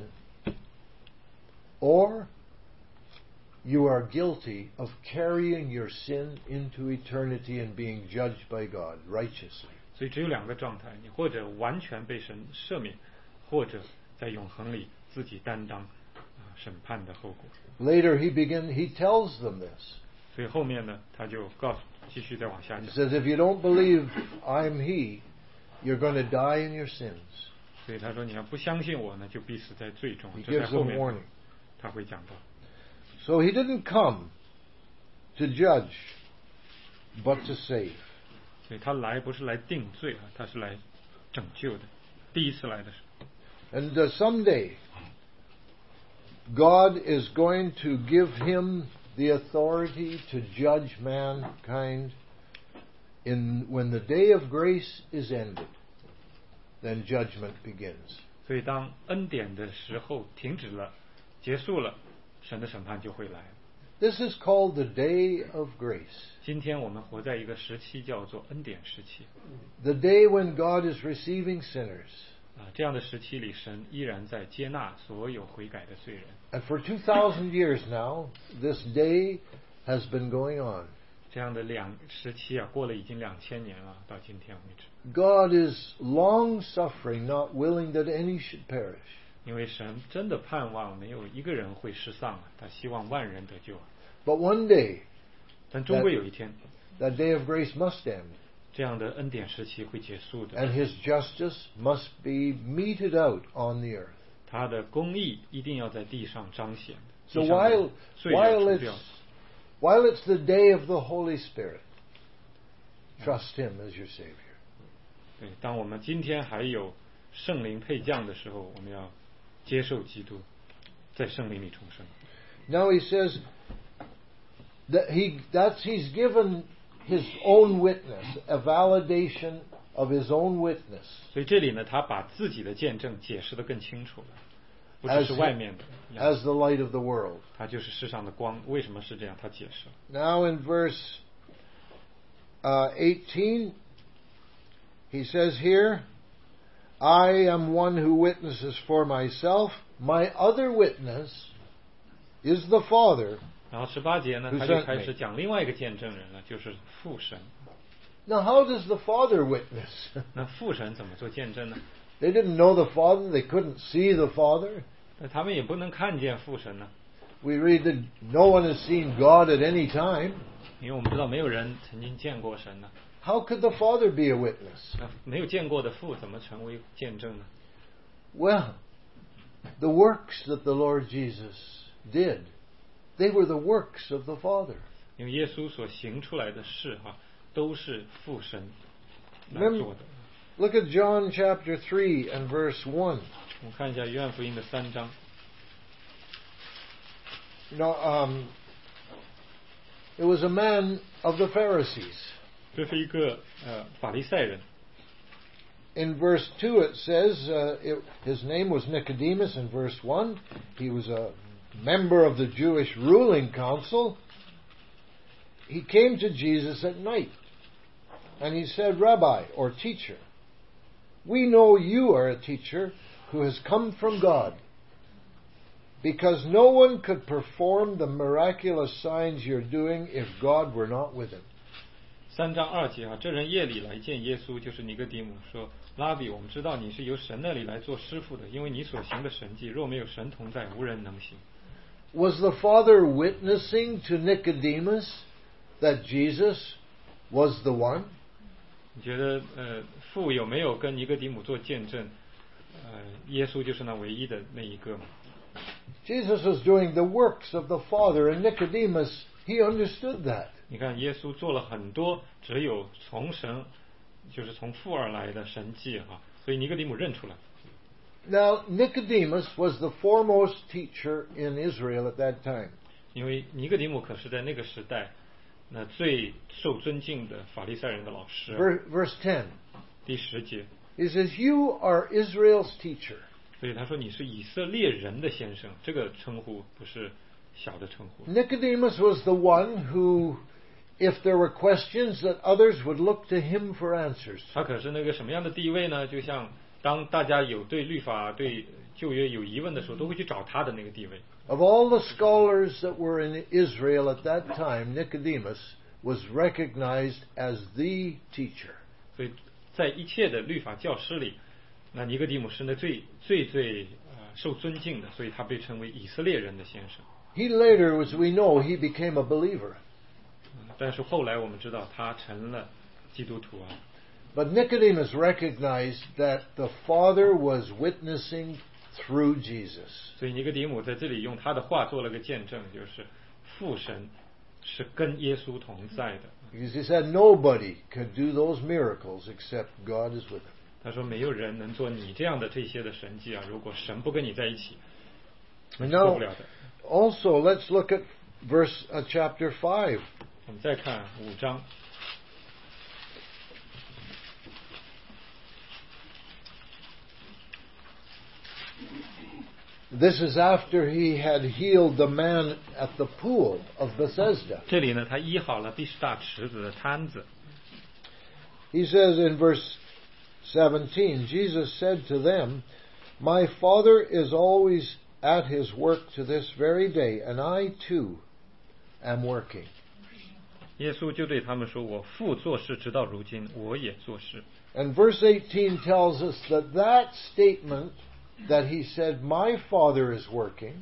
or you are guilty of carrying your sin into eternity and being judged by God righteously. 所以只有两个状态，你或者完全被神赦免，或者在永恒里自己担当啊审判的后果。 Later he begin he tells them this. 所以后面呢，他就告诉，继续再往下 He 讲。 says, if you don't believe I'm he, you're going to die in your sins. 所以他说，你要不相信我呢，就必死在罪中。 He 这在 gives 后 them 面 warning. 他会讲到。 So he didn't come to judge, but to save. 所以他来不是来定罪啊，他是来拯救的。第一次来的时候。 And uh, someday, God is going to give him the authority to judge mankind. In when the day of grace is ended, then judgment begins. 所以当恩典的时候停止了，结束了，神的审判就会来。 This is called the day of grace. 今天我们活在一个时期叫做恩典时期。 The day when God is receiving sinners. 啊，这样的时期里，神依然在接纳所有悔改的罪人。 And for two thousand years now, this day has been going on. 这样的两时期啊，过了已经两千年了，到今天为止。 God is long suffering, not willing that any should perish. 因为神真的盼望没有一个人会失丧啊，他希望万人得救。 But one day, 但终归有一天， that day of grace must end. 这样的恩典时期会结束的。 And his justice must be meted out on the earth. 他的公义一定要在地上彰显。 So while, while, it's, while it's the day of the Holy Spirit, trust him as your Savior. 对，当我们今天还有圣灵配降的时候，我们要接受基督，在圣灵里重生。 Now he says that he that's he's given his own witness, a validation of his own witness. 所以这里呢，他把自己的见证解释得更清楚了，不只是外面的。 As the light of the world. 他就是世上的光，为什么是这样？他解释了。 Now in verse uh, eighteen, he says here, I am one who witnesses for myself. My other witness is the Father. 然后十八节呢，他就开始讲另外一个见证人了，就是父神。 Now how does the Father witness? 那父神怎么做见证呢？ They didn't know the Father. They couldn't see the Father. 那他们也不能看见父神呢。 We read that no one has seen God at any time. 因为我们知道没有人曾经见过神呢。 How could the Father be a witness? 那没有见过的父怎么成为见证呢？ Well, the works that the Lord Jesus did, they were the works of the Father. 因为耶稣所行出来的事哈，都是父神来做的。 Look at John chapter three and verse one. 我们看一下约翰福音的三章。 You know, um, it was a man of the Pharisees. 这是一个呃法利赛人。 In verse two it says uh, it, his name was Nicodemus. In verse one, he was a member of the Jewish ruling council. He came to Jesus at night, and he said, Rabbi, or teacher, we know you are a teacher who has come from God, because no one could perform the miraculous signs you're doing if God were not with him. 三章二节啊，这人夜里来见耶稣，就是尼哥底母，说：“拉比，我们知道你是由神那里来做师傅的，因为你所行的神迹，若没有神同在，无人能行。” Was the Father witnessing to Nicodemus that Jesus was the one? 你觉得呃父有没有跟尼哥底母做见证？呃，耶稣就是那唯一的那一个吗？ Jesus was doing the works of the Father, and Nicodemus, he understood that. 你看，耶稣做了很多只有从神，就是从父而来的神迹哈，所以尼哥底母认出来。 Now, Nicodemus was the foremost teacher in Israel at that time. 因为尼哥底母可是在那个时代，那最受尊敬的法利赛人的老师。 Verse ten. 第十节。 He says, "You are Israel's teacher." 所以他说你是以色列人的先生，这个称呼不是小的称呼。 Nicodemus was the one who, if there were questions, that others would look to him for answers. 他可是那个什么样的地位呢？就像当大家有对律法、对旧约有疑问的时候，都会去找他的那个地位。 Of all the scholars that were in Israel at that time, Nicodemus was recognized as the teacher. 所以在一切的律法教师里，那尼哥底母是那最最最呃受尊敬的，所以他被称为以色列人的先生。 He later, as we know, he became a believer. 但是后来我们知道他成了基督徒啊。 But Nicodemus recognized that the Father was witnessing through Jesus. 所以尼哥底母在这里用他的话做了个见证，就是父神是跟耶稣同在的。 Because he said nobody could do those miracles except God is with him. 他说没有人能做你这样的这些的神迹啊，如果神不跟你在一起，你做不了的。 Also, let's look at verse uh, chapter five. 我们再看五章。 This is after he had healed the man at the pool of Bethesda. 这里呢，他医好了毕士大池子的摊子。 He says in verse seventeen, Jesus said to them, "My Father is always at his work to this very day, and I too am working." 耶稣就对他们说：“我父做事直到如今，我也做事。” And verse eighteen tells us that that statement that he said, "My Father is working,"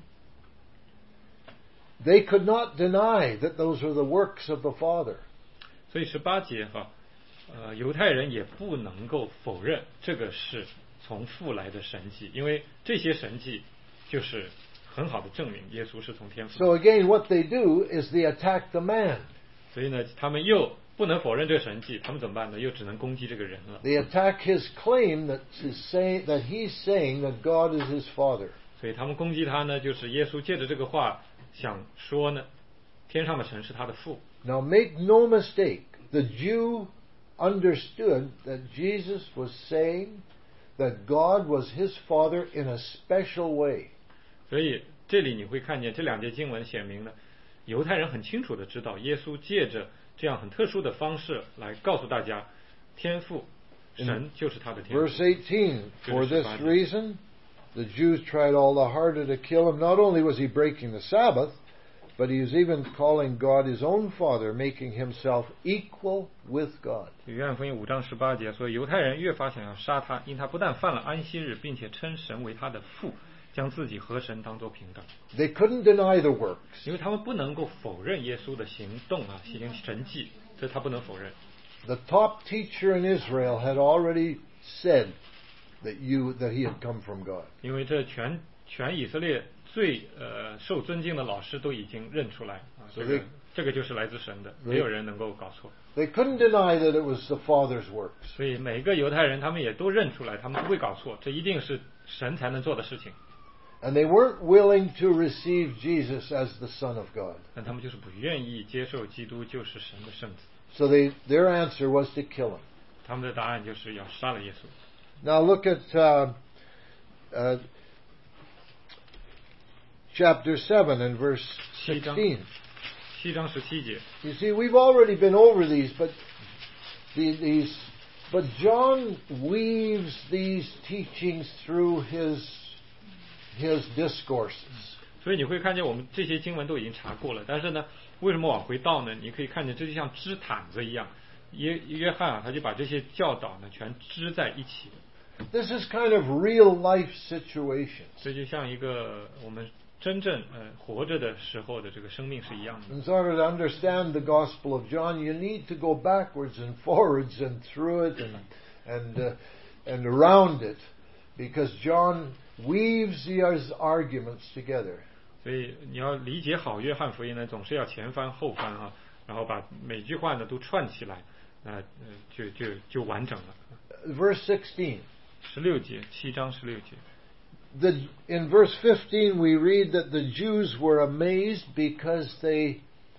they could not deny that those were the works of the Father. 所以十八节哈，呃，犹太人也不能够否认这个是从父来的神迹，因为这些神迹就是很好的证明耶稣是从天父。 So again, what they do is they attack the man. 所以呢，他们又不能否认这个神迹，他们怎么办呢？又只能攻击这个人了。 They attack his claim that is saying that he's saying that God is his Father. 所以他们攻击他呢，就是耶稣借着这个话想说呢，天上的神是他的父。 Now make no mistake, the Jew understood that Jesus was saying that God was his Father in a special way. 所以这里你会看见这两节经文显明了，犹太人很清楚的知道，耶稣借着这样很特殊的方式来告诉大家，天父神就是他的天父。 Verse eighteen, for this reason, the Jews tried all the harder to kill him. Not only was he breaking the Sabbath, but he was even calling God his own Father, making himself equal with God. 约翰福音五章十八节说，犹太人越发想要杀他，因他不但犯了安息日，并且称神为他的父，将自己和神当作平等。 They couldn't deny the works. 因为他们不能够否认耶稣的行动啊，行神迹，这他不能否认。 The top teacher in Israel had already said that you that he had come from God. 因为这全全以色列最呃受尊敬的老师都已经认出来啊，这个这个就是来自神的，没有人能够搞错。 They couldn't deny that it was the Father's works. 所以每个犹太人他们也都认出来，他们不会搞错，这一定是神才能做的事情。 And they weren't willing to receive Jesus as the Son of God. 但他们就是不愿意接受基督就是神的圣子。 So they, their answer was to kill him. 他们的答案就是要杀了耶稣。 Now look at uh, uh, chapter seven and verse sixteen. 七章十七节。 You see, we've already been over these, but the, these, but John weaves these teachings through his his discourses. 所以你会看见我们这些经文都已经查过了，但是呢，为什么往回倒呢？你可以看见这就像织毯子一样，约约翰啊，他就把这些教导呢全织在一起。 This is kind of real life situations. 这就像一个我们真正呃活着的时候的这个生命是一样的。 In order to understand the Gospel of John, you need to go backwards and forwards and through it and and uh, and around it, because John weaves these arguments together. 所以你要理解好约翰福音呢，总是要前翻后翻啊，然后把每句话呢都串起来，呃，就就就完整了。 Verse sixteen. 十六节，七章十六节。 The, in verse fifteen we read that the Jews were amazed because they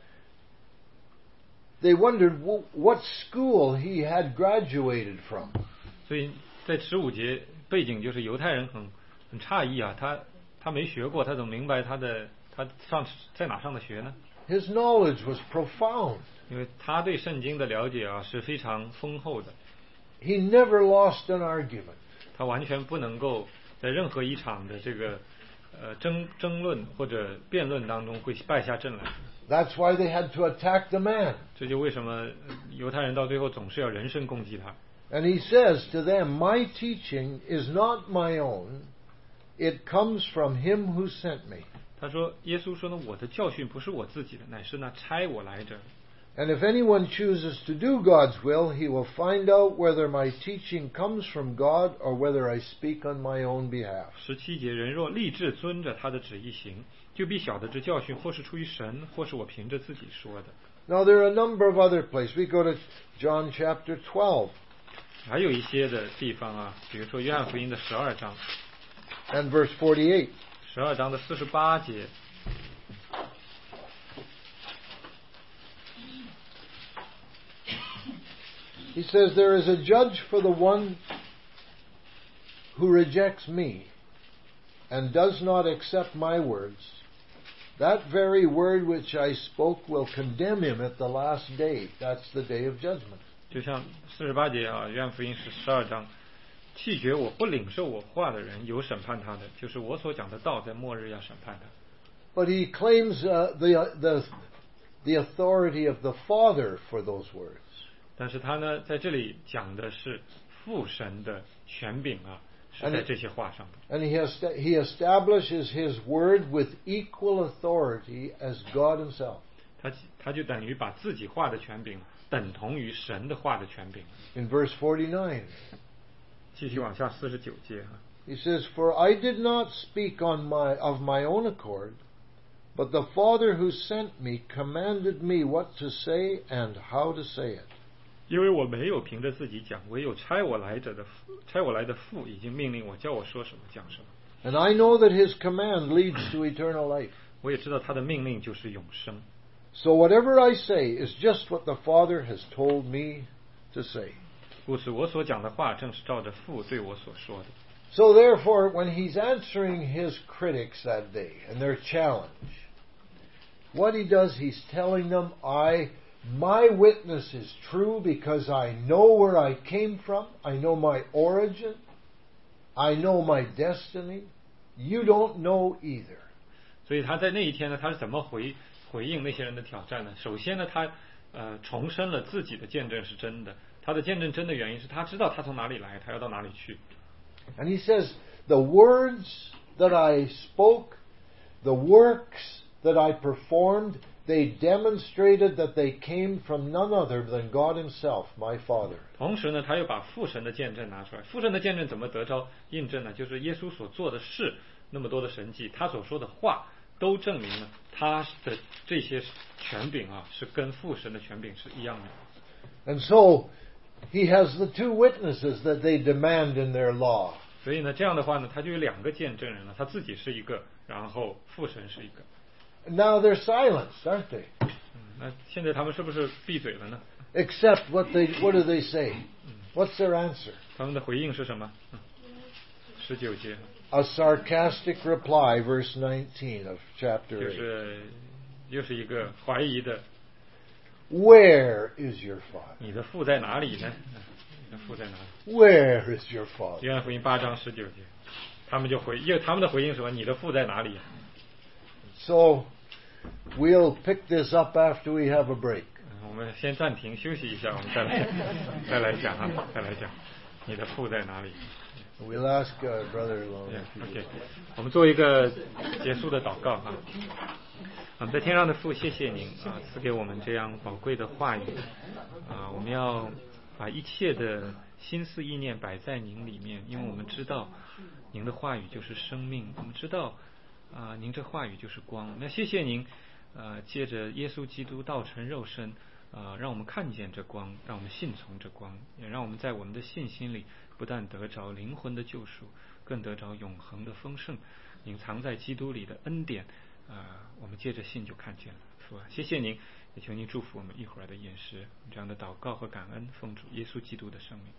they wondered what school he had graduated from. 所以在十五节背景就是犹太人很很诧异啊，他他没学过，他怎么明白他的他上在哪上的学呢？ His knowledge was profound. 因为他对圣经的了解啊是非常丰厚的。 He never lost an argument. 他完全不能够在任何一场的这个呃争争论或者辩论当中会败下阵来。 That's why they had to attack the man. 这就为什么犹太人到最后总是要人身攻击他。 And he says to them, "My teaching is not my own; it comes from him who sent me." 他说，耶稣说呢，我的教训不是我自己的，乃是那差我来者。 And if anyone chooses to do God's will, he will find out whether my teaching comes from God or whether I speak on my own behalf. 十七节，人若立志遵着他的旨意行，就必晓得这教训或是出于神，或是我凭着自己说的。 Now there are a number of other places. We go to John chapter twelve. 还有一些的地方啊，比如说约翰福音的十二章 and verse forty-eight. 十二章的四十八节。 He says, "There is a judge for the one who rejects me and does not accept my words. That very word which I spoke will condemn him at the last day." That's the day of judgment. 就像四十八节啊，约翰福音是十二章，弃绝我不领受我话的人，有审判他的，就是我所讲的道，在末日要审判他。 But he claims uh, the the the authority of the Father for those words. 但是他呢，在这里讲的是父神的权柄啊，是在这些话上的。 And he has he establishes his word with equal authority as God himself. 他他就等于把自己话的权柄等同于神的话的权柄。 In verse forty-nine. 继续往下四十九节啊。 He says, "For I did not speak on my of my own accord, but the Father who sent me commanded me what to say and how to say it." 因为我没有凭着自己讲，唯有差我来者的差我来的父已经命令我，叫我说什么讲什么。 And I know that his command leads to eternal life. 我也知道他的命令就是永生。 So whatever I say is just what the Father has told me to say. 故此，我所讲的话正是照着父对我所说的。 So therefore, when he's answering his critics that day and their challenge, what he does, he's telling them, I, my witness is true because I know where I came from, I know my origin, I know my destiny. You don't know either. 所以他在那一天呢，他是怎么回回应那些人的挑战呢？首先呢，他呃重申了自己的见证是真的。他的见证真的原因是他知道他从哪里来，他要到哪里去。 And he says, the words that I spoke, the works that I performed, they demonstrated that they came from none other than God himself, my Father. 同时呢，他又把父神的见证拿出来。父神的见证怎么得着印证呢？就是耶稣所做的事，那么多的神迹，他所说的话，都证明了他的这些权柄啊，是跟父神的权柄是一样的。 And so, he has the two witnesses that they demand in their law. 所以呢，这样的话呢，他就有两个见证人了，他自己是一个，然后父神是一个。 Now they're silenced, aren't they? 嗯，那现在他们是不是闭嘴了呢？ Except what they what do they say? What's their answer? 他们的回应是什么？十九节。 A sarcastic reply, verse nineteen of chapter 就 eight. 是又是一个怀疑的。 Where is your father? 你的父在哪里呢？你的父在哪里 Where is your father? 约翰福音八章十九节，他们就回，因为他们的回应是什么？你的父在哪里？ So, we'll pick this up after we have a break. 我们先暂停休息一下，我们再来再来讲啊，再来讲，你的父在哪里？ We'll ask uh, Brother Long. Yeah, OK， 我们做一个结束的祷告啊。啊，在天上的父，谢谢您啊，赐给我们这样宝贵的话语啊，我们要把一切的心思意念摆在您里面，因为我们知道您的话语就是生命，我们知道啊，您这话语就是光。那谢谢您，呃，借着耶稣基督道成肉身，啊，让我们看见这光，让我们信从这光，也让我们在我们的信心里不但得着灵魂的救赎，更得着永恒的丰盛。隐藏在基督里的恩典，啊，我们借着信就看见了，是吧？谢谢您，也求您祝福我们一会儿的饮食。这样的祷告和感恩，奉主耶稣基督的圣名。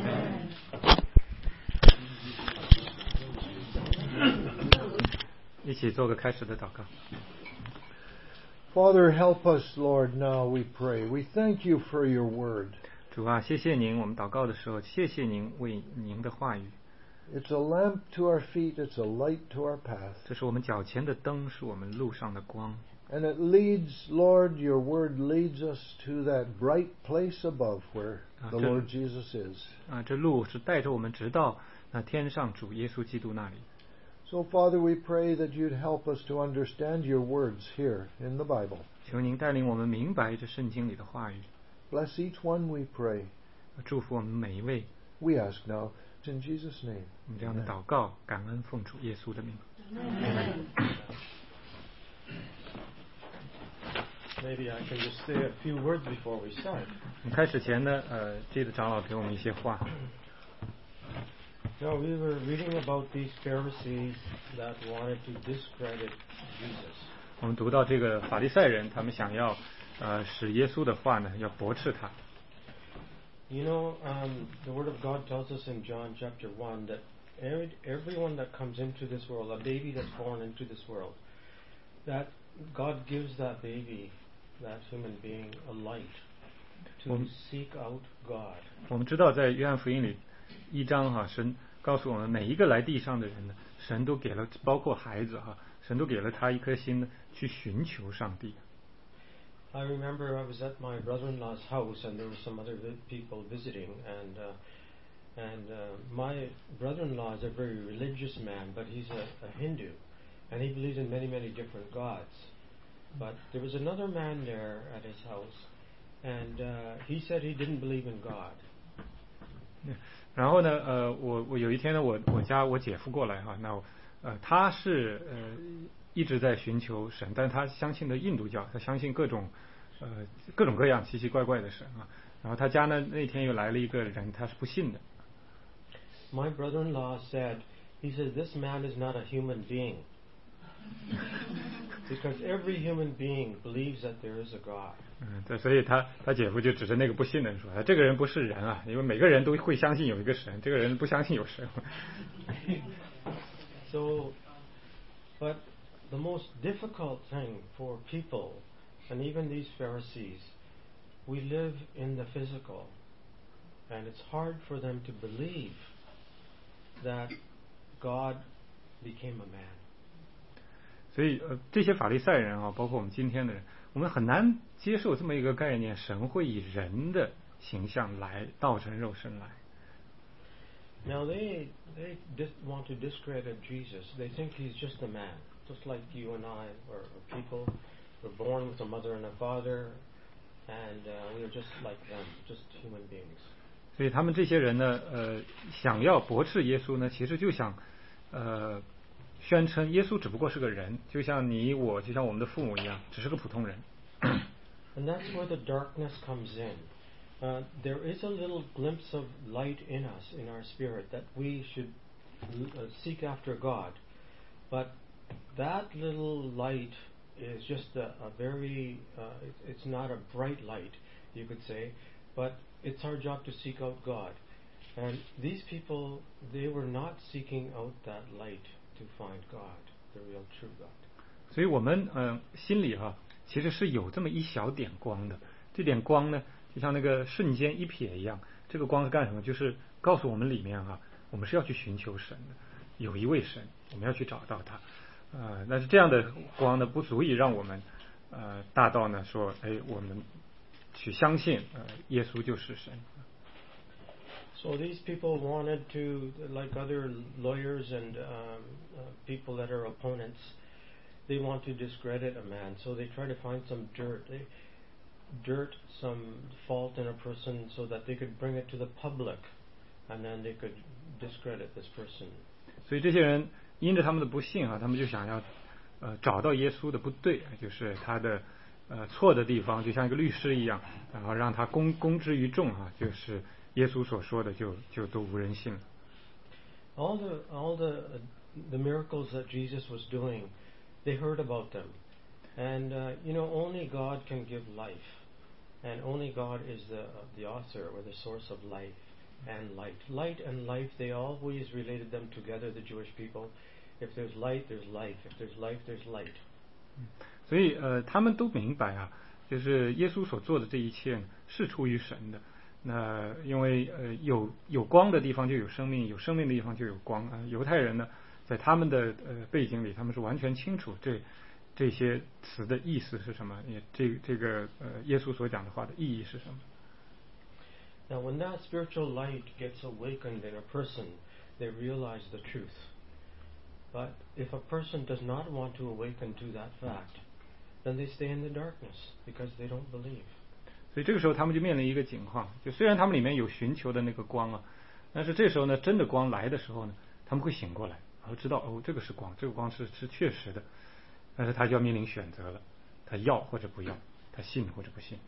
一起做个开始的祷告。 Father, help us, Lord, now we pray. We thank you for your word. 主啊，谢谢您，我们祷告的时候，谢谢您为您的话语。 It's a lamp to our feet, it's a light to our path. 这是我们脚前的灯，是我们路上的光。 And it leads, Lord, your word leads us to that bright place above where the Lord Jesus is. 啊，这路是带着我们直到那天上主耶稣基督那里。 So, Father, we pray that you'd help us to understand your words here in the Bible. 求您带领我们明白这圣经里的话语。 Bless each one, we pray. 祝福我们每一位。 We ask now in Jesus' name. 我们这样的祷告，感恩奉主耶稣的名。 Maybe I can just say a few words before we start. 我们开始前呢，呃，这个长老给我们一些话。 No, we were reading about these Pharisees that wanted to discredit Jesus. 我们读到这个法利赛人，他们想要呃使耶稣的话呢，要驳斥他。 You know, um, the Word of God tells us in John chapter one that every, everyone that comes into this world, a baby that's born into this world, that God gives that baby, that human being, a light to seek out God. 我们知道在约翰福音里一章哈，神告诉我们每一个来地上的人呢，神都给了，包括孩子哈，神都给了他一颗心呢，去寻求上帝。 I remember I was at my brother-in-law's house and there were some other people visiting, and uh, and uh, my brother-in-law is a very religious man, but he's a, a Hindu, and he believes in many, many different gods. But there was another man there at his house, and uh, he said he didn't believe in God. 然后呢，呃，我我有一天呢，我我家我姐夫过来哈，那呃他是呃一直在寻求神，但他相信的印度教，他相信各种呃各种各样奇奇怪怪的神啊。然后他家呢那天又来了一个人，他是不信的。 My brother-in-law said, he said, this man is not a human being. Because every human being believes that there is a God. 嗯，对，所以他他姐夫就指着那个不信的人说，这个人不是人啊，因为每个人都会相信有一个神，这个人不相信有神。 So, but the most difficult thing for people, and even these Pharisees, we live in the physical, and it's hard for them to believe that God became a man. 所以呃，这些法利赛人啊，包括我们今天的人，我们很难接受这么一个概念，神会以人的形象来道成肉身来。 Now they they dis- want to discredit Jesus. They think he's just a man, just like you and I, or, or people were born with a mother and a father, and uh, we are just like them, just human beings. 所以他们这些人呢，呃，想要驳斥耶稣呢，其实就想，呃。宣称耶稣只不过是个人，就像你我，就像我们的父母一样，只是个普通人。 And that's where the darkness comes in. Uh, there is a little glimpse of light in us, in our spirit, that we should uh, seek after God. But that little light is just a, a very, uh, it, it's not a bright light, you could say, but it's our job to seek out God. And these people, they were not seeking out that light.To find God, the real true God. 所以我们呃心里哈、啊，其实是有这么一小点光的。这点光呢，就像那个瞬间一瞥一样。这个光是干什么？就是告诉我们里面哈、啊，我们是要去寻求神的，有一位神，我们要去找到他。呃，但是这样的光呢，不足以让我们呃大到呢说，哎，我们去相信呃耶稣就是神。 So these people wanted to, like other lawyers and um, uh, people that are opponents, they want to discredit a man. So they try to find some dirt, they, dirt, some fault in a person, so that they could bring it to the public, and then they could discredit this person. 所以这些人因着他们的不幸啊，他们就想要呃找到耶稣的不对，就是他的呃错的地方，就像一个律师一样，然后让他公公之于众啊，就是耶稣所说的就就都无人信了。 All the all the uh, the miracles that Jesus was doing, they heard about them, and uh, you know only God can give life, and only God is the uh, the author or the source of life and light. Light and life, they always related them together. The Jewish people, if there's light, there's life. If there's life, there's light. 所以呃，他们都明白啊，就是耶稣所做的这一切是出于神的。那因为呃有有光的地方就有生命，有生命的地方就有光啊。犹太人呢，在他们的呃背景里，他们是完全清楚这这些词的意思是什么，也这这个呃耶稣所讲的话的意义是什么。 Now, when that spiritual light gets awakened in a person, they realize the truth. But if a person does not want to awaken to that fact, then they stay in the darkness because they don't believe. 所以这个时候他们就面临一个情况，就虽然他们里面有寻求的那个光啊，但是这时候呢，真的光来的时候呢，他们会醒过来，然后知道哦，这个是光，这个光是是确实的，但是他就要面临选择了，他要或者不要，他信或者不信。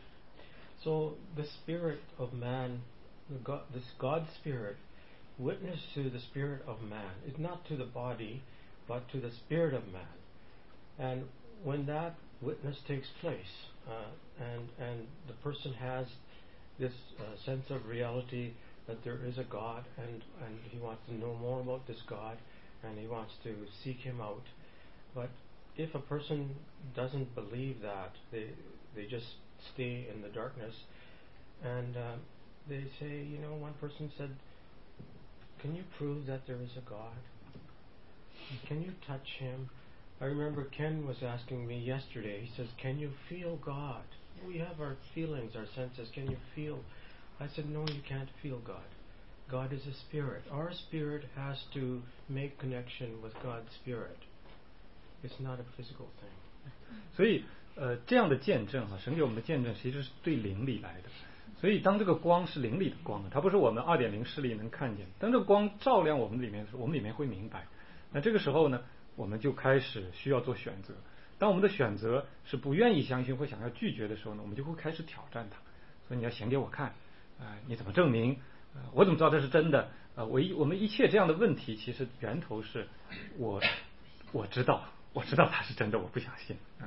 So the spirit of man, the God, this God spirit, witness to the spirit of man. It's not to the body, but to the spirit of man. And when that witness takes place, uh, and and the person has this uh, sense of reality that there is a God, and and he wants to know more about this God, and he wants to seek him out. But if a person doesn't believe that, they they just stay in the darkness, and uh, they say, you know, one person said, can you prove that there is a God? Can you touch him? I remember Ken was asking me yesterday, he says, can you feel God? We have our feelings, our senses. Can you feel? I said, no, you can't feel God. God is a spirit. Our spirit has to make connection with God's spirit. It's not a physical thing. 所以呃，这样的见证啊，神给我们的见证其实是对灵里来的。所以当这个光是灵里的光，它不是我们二点零视力能看见。当这个光照亮我们里面的时候，我们里面会明白。那这个时候呢，我们就开始需要做选择。当我们的选择是不愿意相信或想要拒绝的时候呢，我们就会开始挑战它。所以你要显给我看，啊、呃，你怎么证明？呃，我怎么知道这是真的？呃，我一我们一切这样的问题，其实源头是我我知道，我知道它是真的，我不相信。嗯。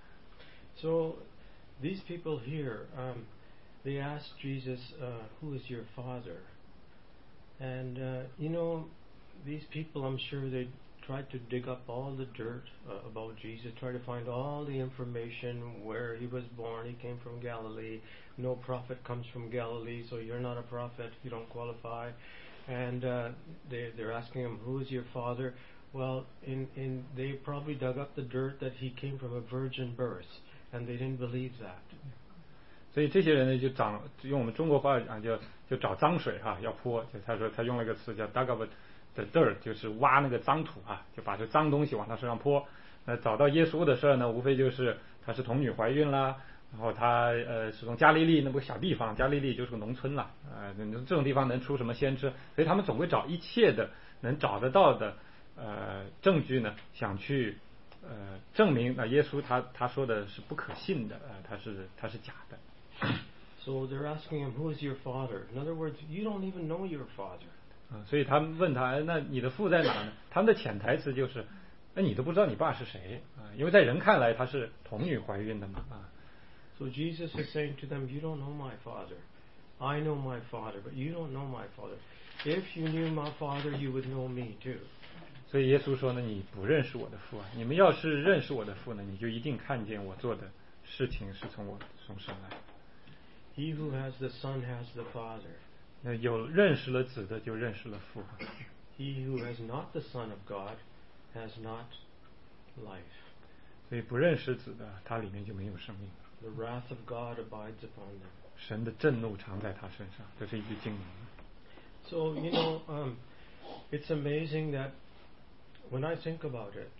So these people here, um, they asked Jesus, uh, who is your father? And, uh, you know, these people, I'm sure they tried to dig up all the dirt uh, about Jesus, try to find all the information, where he was born, he came from Galilee, no prophet comes from Galilee, so you're not a prophet, you don't qualify. And uh, they, they're asking him, who is your father? Well, in, in, they probably dug up the dirt that he came from a virgin birth. And they didn't believe that. 所以这些人呢，就找用我们中国话讲，就就找脏水哈、啊，要泼。就他说他用了个词叫 dug up the dirt， 就是挖那个脏土啊，就把这脏东西往他身上泼。那找到耶稣的事儿呢，无非就是他是童女怀孕啦，然后他呃是从加利利那个小地方，加利利就是个农村了，呃这种地方能出什么先知？所以他们总会找一切的能找得到的呃证据呢，想去。呃，证明啊，耶稣他他说的是不可信的，呃，他是他是假的。 So they're asking him, who is your father? In other words, you don't even know your father. 啊，所以他们问他，那你的父在哪呢？他们的潜台词就是，那你都不知道你爸是谁啊？因为在人看来他是童女怀孕的嘛啊。 So Jesus is saying to them, you don't know my father. I know my father, but you don't know my father. If you knew my father, you would know me too. 所以耶稣说呢，你不认识我的父啊！你们要是认识我的父呢，你就一定看见我做的事情是从我从神来。 He who has the Son has the Father. 那有认识了子的，就认识了父。 He who has not the Son of God has not life. 所以不认识子的，他里面就没有生命。 The wrath of God abides upon them. 神的震怒常在他身上，这是一句经文。 So, you know, um, it's amazing that when I think about it,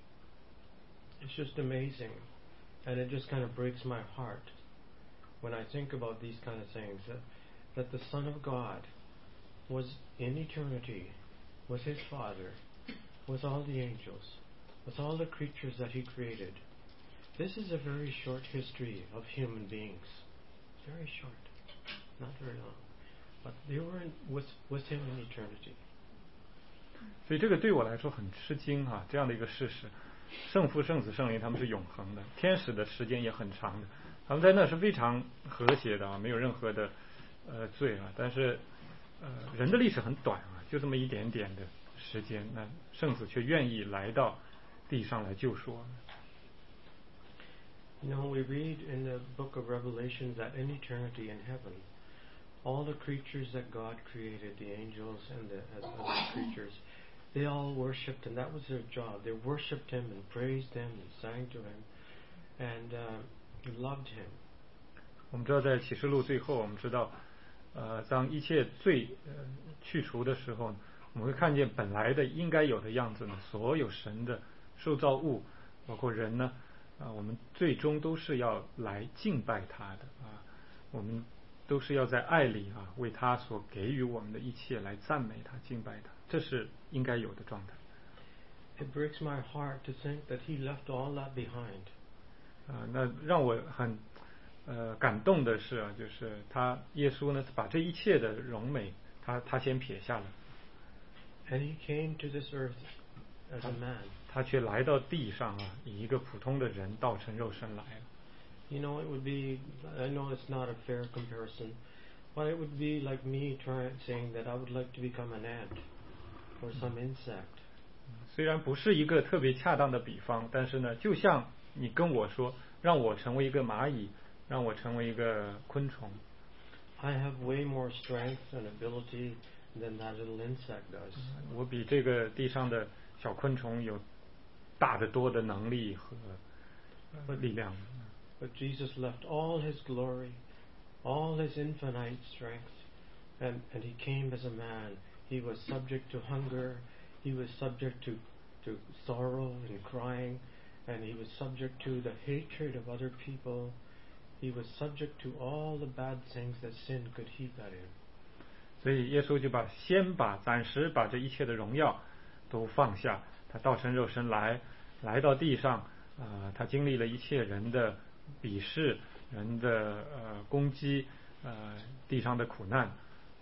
it's just amazing. And it just kind of breaks my heart when I think about these kind of things. That, that the Son of God was in eternity with His Father, with all the angels, with all the creatures that He created. This is a very short history of human beings. Very short. Not very long. But they were in, with, with Him in eternity. 所以这个对我来说很吃惊啊，这样的一个事实。圣父、圣子、圣灵他们是永恒的，天使的时间也很长的，他们在那是非常和谐的啊，没有任何的呃罪啊。但是呃人的历史很短啊，就这么一点点的时间，那圣子却愿意来到地上来救赎我们。 You know, we read in the book of Revelation that in eternity in heaven, all the creatures that God created, the angels and the and other creatures, they all worshipped, and that was their job. They worshipped Him and praised Him and sang to Him and uh, loved Him. 我们知道在启示录最后，我们知道，呃，当一切罪呃去除的时候，我们会看见本来的应该有的样子呢，所有神的受造物，包括人呢，啊、呃，我们最终都是要来敬拜他的啊，我们都是要在爱里啊，为他所给予我们的一切来赞美他、敬拜他，这是应该有的状态。 It breaks my heart to think that He left all that behind. 啊、呃，那让我很呃感动的是啊，就是他耶稣呢，把这一切的荣美，他他先撇下了。 And He came to this earth as a man. 他却来到地上啊，以一个普通的人道成肉身来了。 You know, it would be, I know it's not a fair comparison, but it would be like me trying saying that I would like to become an ant or some insect. 虽然不是一个特别恰当的比方，但是呢，就像你跟我说，让我成为一个蚂蚁，让我成为一个昆虫。 I have way more strength and ability than that little insect does. 我比这个地上的小昆虫有大得多的能力和力量。 But Jesus left all His glory, all His infinite strength, and, and He came as a man. He was subject to hunger, He was subject to, to sorrow and crying, and He was subject to the hatred of other people. He was subject to all the bad things that sin could heap at Him. 所以耶稣就把先把暂时把这一切的荣耀都放下，他道成肉身来，来到地上，呃，他经历了一切人的鄙视，人的呃攻击，呃地上的苦难。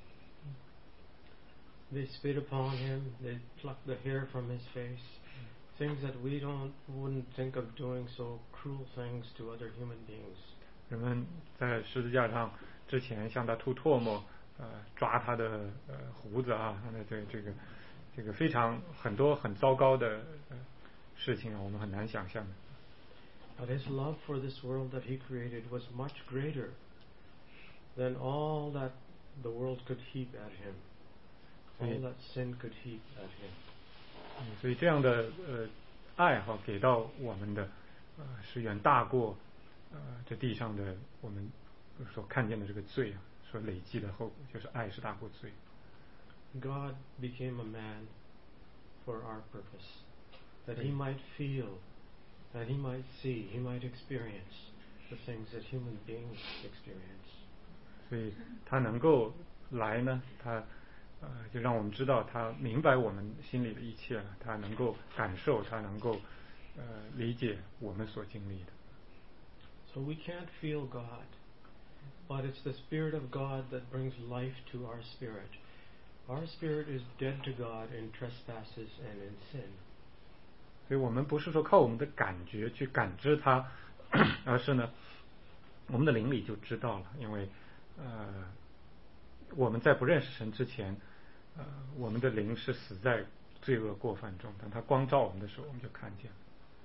They spit upon Him, they plucked the hair from His face, things that we don't wouldn't think of doing, so cruel things to other human beings. 人们在十字架上之前向他吐唾沫，呃，抓他的呃胡子啊，他的这这个这个非常很多很糟糕的呃事情啊，我们很难想象的。 But His love for this world that He created was much greater than all that the world could heap at Him, all that sin could heap at Him. 所以这样的呃爱哈给到我们的呃是远大过呃这地上的我们所看见的这个罪啊，所累积的后果就是爱是大过罪。 God became a man for our purpose, that He might feel, that He might see, He might experience the things that human beings experience. 所以他能够来呢，他呃就让我们知道他明白我们心里的一切了，他能够感受，他能够呃理解我们所经历的。 So we can't feel God, but it's the Spirit of God that brings life to our spirit. Our spirit is dead to God in trespasses and in sin. 所以我们不是说靠我们的感觉去感知它，而是呢，我们的灵里就知道了，因为呃我们在不认识神之前，呃我们的灵是死在罪恶过犯中，当他光照我们的时候，我们就看见了。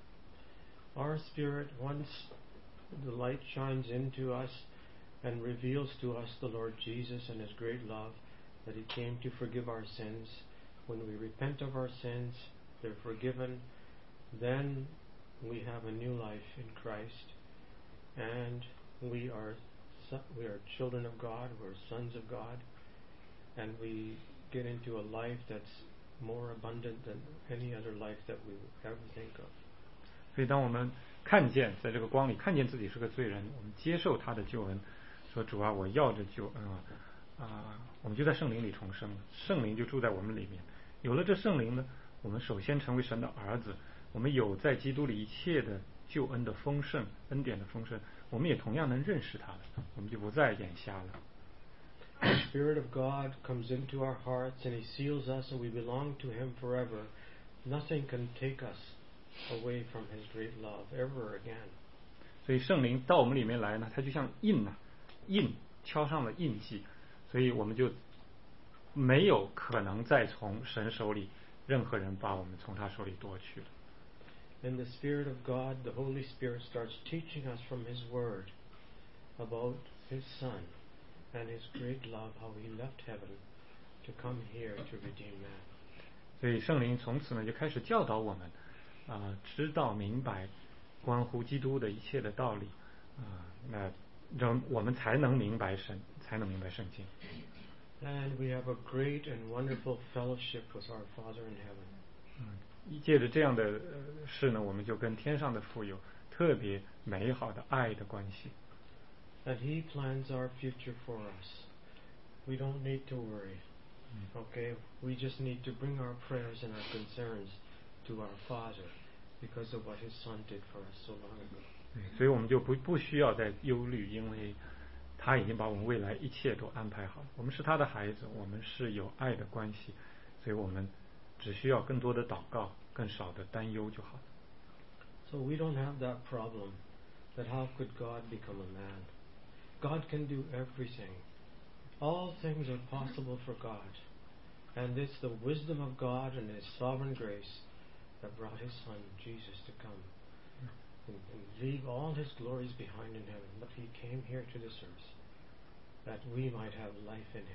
Our spirit, once the light shines into us and reveals to us the Lord Jesus and His great love, that He came to forgive our sins. When we repent of our sins, they're forgiven. Then we have a new life in Christ, and we are we are children of God, we're sons of God, and we get into a life that's more abundant than any other life that we would ever think of. 所以当我们看见在这个光里看见自己是个罪人，我们接受他的救恩，说主啊，我要这救恩啊啊，我们就在圣灵里重生了，圣灵就住在我们里面。有了这圣灵呢，我们首先成为神的儿子，我们有在基督里一切的救恩的丰盛，恩典的丰盛，我们也同样能认识他了，我们就不再眼瞎了。 The Spirit of God comes into our hearts and He seals us and we belong to Him forever. Nothing can take us away from His great love ever again. 所以圣灵到我们里面来呢，它就像印啊，印敲上了印记，所以我们就没有可能再从神手里任何人把我们从他手里夺去了。 And the Spirit of God, the Holy Spirit, starts teaching us from His Word about His Son and His great love, how He left heaven to come here to redeem man. 所以圣灵从此呢就开始教导我们啊、呃，知道明白关乎基督的一切的道理啊、呃，那让我们才能明白神，才能明白圣经。 And we have a great and wonderful fellowship with our Father in heaven. 嗯，借着这样的、呃、事呢，我们就跟天上的父有特别美好的爱的关系。 And He plans our future for us. We don't need to worry. Okay, we just need to bring our prayers and our concerns to our Father because of what His Son did for us so long ago. 所以我们就不不需要再忧虑，因为他已经把我们未来一切都安排好了。我们是他的孩子，我们是有爱的关系，所以我们只需要更多的祷告，更少的担忧就好了。 So we don't have that problem that how could God become a man? God can do everything. All things are possible for God. And it's the wisdom of God and His sovereign grace that brought His Son, Jesus, to come and, and leave all His glories behind in heaven. But He came here to this earth that we might have life in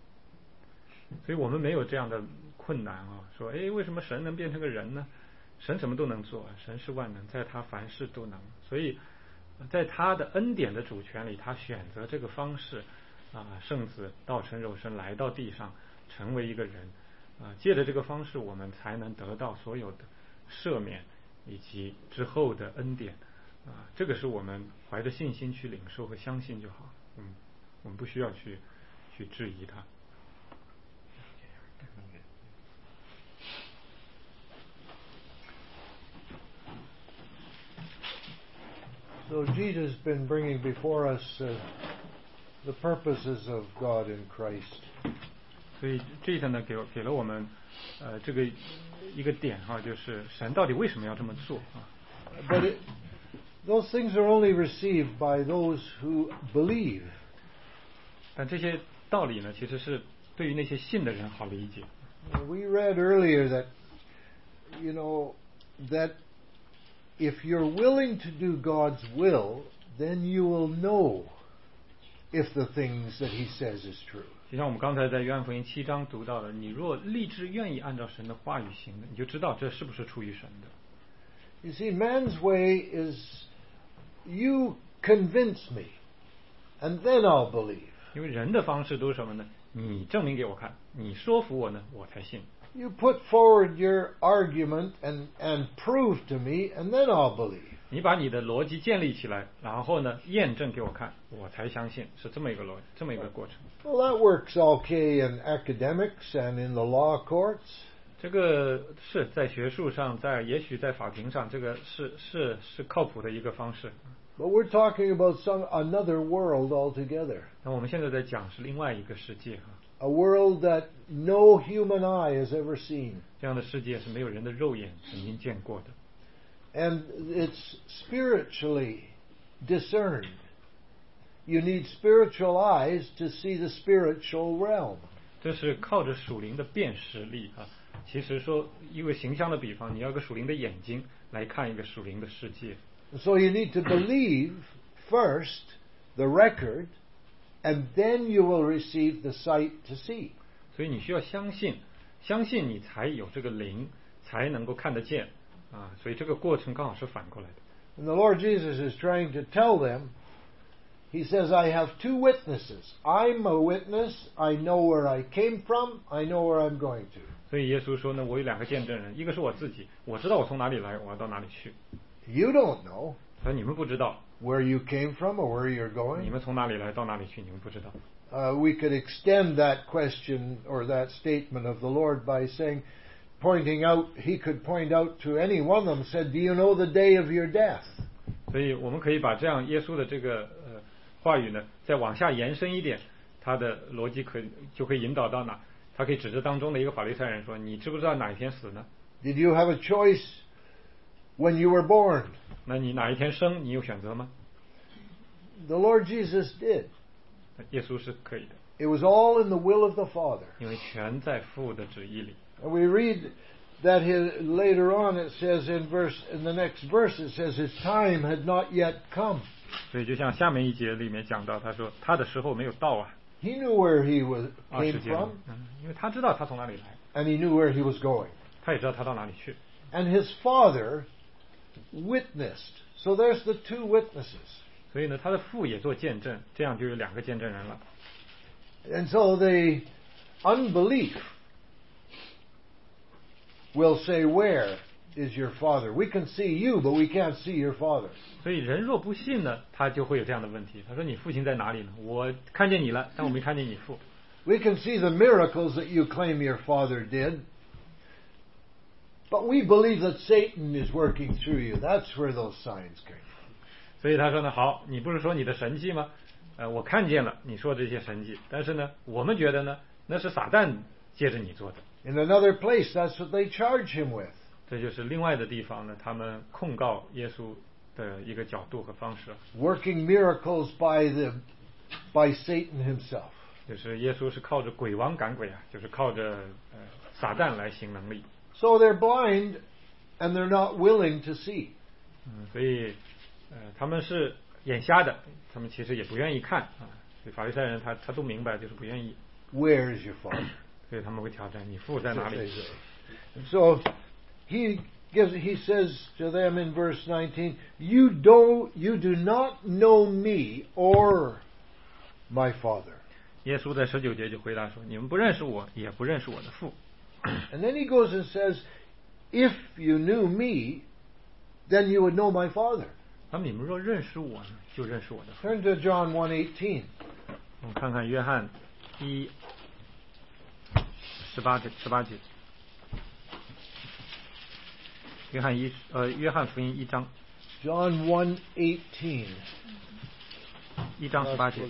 Him. 所以我们没有这样的困难啊，说哎，为什么神能变成个人呢？神什么都能做，神是万能，在他凡事都能。所以在他的恩典的主权里，他选择这个方式啊，圣子道成肉身来到地上，成为一个人啊，借着这个方式，我们才能得到所有的赦免以及之后的恩典啊。这个是我们怀着信心去领受和相信就好，嗯，我们不需要去去质疑它。 So Jesus has been bringing before us uh, the purposes of God in Christ. 所以这一层呢，给给了我们呃这个一个点哈，就是神到底为什么要这么做啊 ？But it, those things are only received by those who believe. 但这些道理呢，其实是对于那些信的人好理解。 We read earlier that, you know, that if you're willing to do God's will, then you will know if the things that He says is true. 就像我们刚才在约翰福音七章读到的，你若立志愿意按照神的话语行的，你就知道这是不是出于神的。 You see, man's way is you convince me, and then I'll believe. 因为人的方式都是什么呢？你证明给我看，你说服我呢，我才信。 You put forward your argument and and prove to me, and then I'll believe. 你把你的逻辑建立起来，然后呢，验证给我看，我才相信，是这么一个逻辑，这么一个过程。 Well, that works okay in academics and in the law courts. 这个是在学术上，在也许在法庭上，这个是是是靠谱的一个方式。 But we're talking about some another world altogether. 那我们现在在讲是另外一个世界哈。 A world that no human eye has ever seen. 这样的世界是没有人的肉眼曾经见过的。 And it's spiritually discerned. You need spiritual eyes to see the spiritual realm. 这是靠着属灵的辨识力啊。其实说一个形象的比方，你要个属灵的眼睛来看一个属灵的世界。 So you need to believe first the record, and then you will receive the sight to see. 所以你需要相信，相信你才有这个灵，才能够看得见啊。所以这个过程刚好是反过来的。 And the Lord Jesus is trying to tell them he says, I have two witnesses. I'm a witness. I know where I came from. I know where I'm going to. 所以耶稣说呢，我有两个见证人，一个是我自己，我知道我从哪里来，我要到哪里去。 You don't know 他说你们不知道 where you came from or where you're going. 你们从哪里来到哪里去，你们不知道。 Uh, we could extend that question or that statement of the Lord by saying, pointing out, he could point out to any one of them, said, do you know the day of your death? 所以我们可以把这样耶稣的这个呃话语呢，再往下延伸一点，他的逻辑可就可以引导到哪？他可以指着当中的一个法利赛人说：“你知不知道哪一天死呢？” Did you have a choice when you were born? 那你哪一天生？你有选择吗？ The Lord Jesus did. 耶稣是可以的。 It was all in the will of the Father. 因为全在父的旨意里。 And we read that his, later on it says in verse in the next verse it says his time had not yet come. 所以就像下面一节里面讲到，他说他的时候没有到啊。 He knew where he was came from. 嗯，因为他知道他从哪里来。 And he knew where he was going. 他也知道他到哪里去。 And his Father witnessed. So there's the two witnesses. 所以呢，他的父也做见证，这样就有两个见证人了。 And so the unbelief will say, where is your father? We can see you, but we can't see your father. 所以人若不信呢，他就会有这样的问题。他说：“你父亲在哪里呢？我看见你了，但我没看见你父。” We can see the miracles that you claim your father did, but we believe that Satan is working through you. That's where those signs came from. 所以他说呢，好，你不是说你的神迹吗？呃，我看见了你说这些神迹，但是呢，我们觉得呢，那是撒旦借着你做的。 In another place, that's what they charge him with. 这就是另外的地方呢，他们控告耶稣的一个角度和方式。 Working miracles by the by Satan himself. 就是耶稣是靠着鬼王赶鬼啊，就是靠着呃撒旦来行能力。 So they're blind, and they're not willing to see. 嗯，所以呃他们是眼瞎的，他们其实也不愿意看啊。所以法利赛人他他都明白，就是不愿意。 Where is your father? 所以他们会挑战你父在哪里。 So he gives he says to them in verse nineteen, you don't you do not know me or my father. 耶稣在十九节就回答说：“你们不认识我，也不认识我的父。” And then he goes and says, if you knew me, then you would know my father. 那么你们若认识我呢，就认识我的父。 Turn to John one eighteen. 我们看看约翰一十八节十八节。约翰一呃约翰福音一章。 John one eighteen. 一章十八节。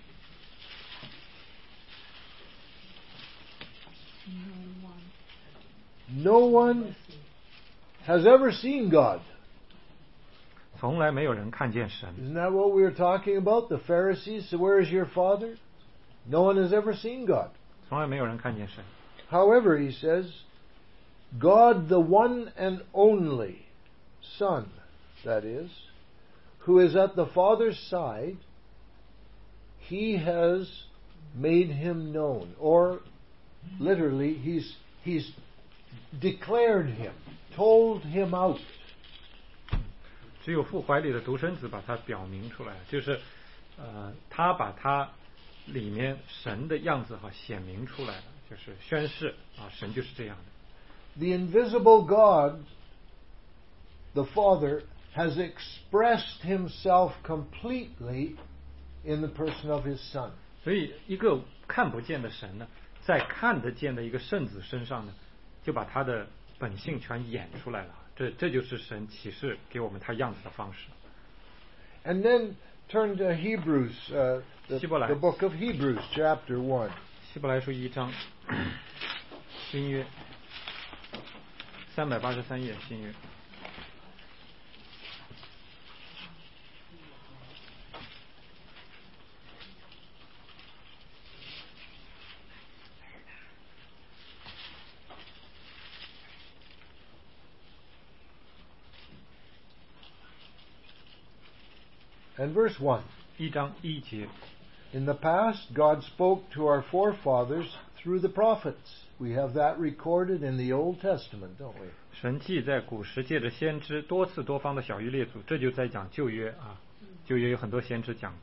No one has ever seen God. 从来没有人看见神。 Isn't that what we were talking about? The Pharisees, so where is your father? No one has ever seen God. 从来没有人看见神。 However, he says, God, the one and only Son, that is, who is at the Father's side, he has made him known. Or, literally, he's, he's declared him, told him out. 只有父怀里的独生子把它表明出来，就是呃，他把他里面神的样子哈显明出来了，就是宣示啊，神就是这样的。 The invisible God, the Father, has expressed himself completely in the person of his Son. 所以，一个看不见的神呢，在看得见的一个圣子身上呢，就把他的本性全演出来了。这这就是神启示给我们他样子的方式。 And then turn to Hebrews, uh, the, 希伯来。 the book of Hebrews, chapter one. 希伯来书一章，新约三百八十三页，新约。 And verse one. 一章一节。 In the past, God spoke to our forefathers through the prophets. We have that recorded in the Old Testament, don't we? 神迹在古时借着先知多次多方的晓谕列祖，这就在讲旧约啊。旧约有很多先知讲过。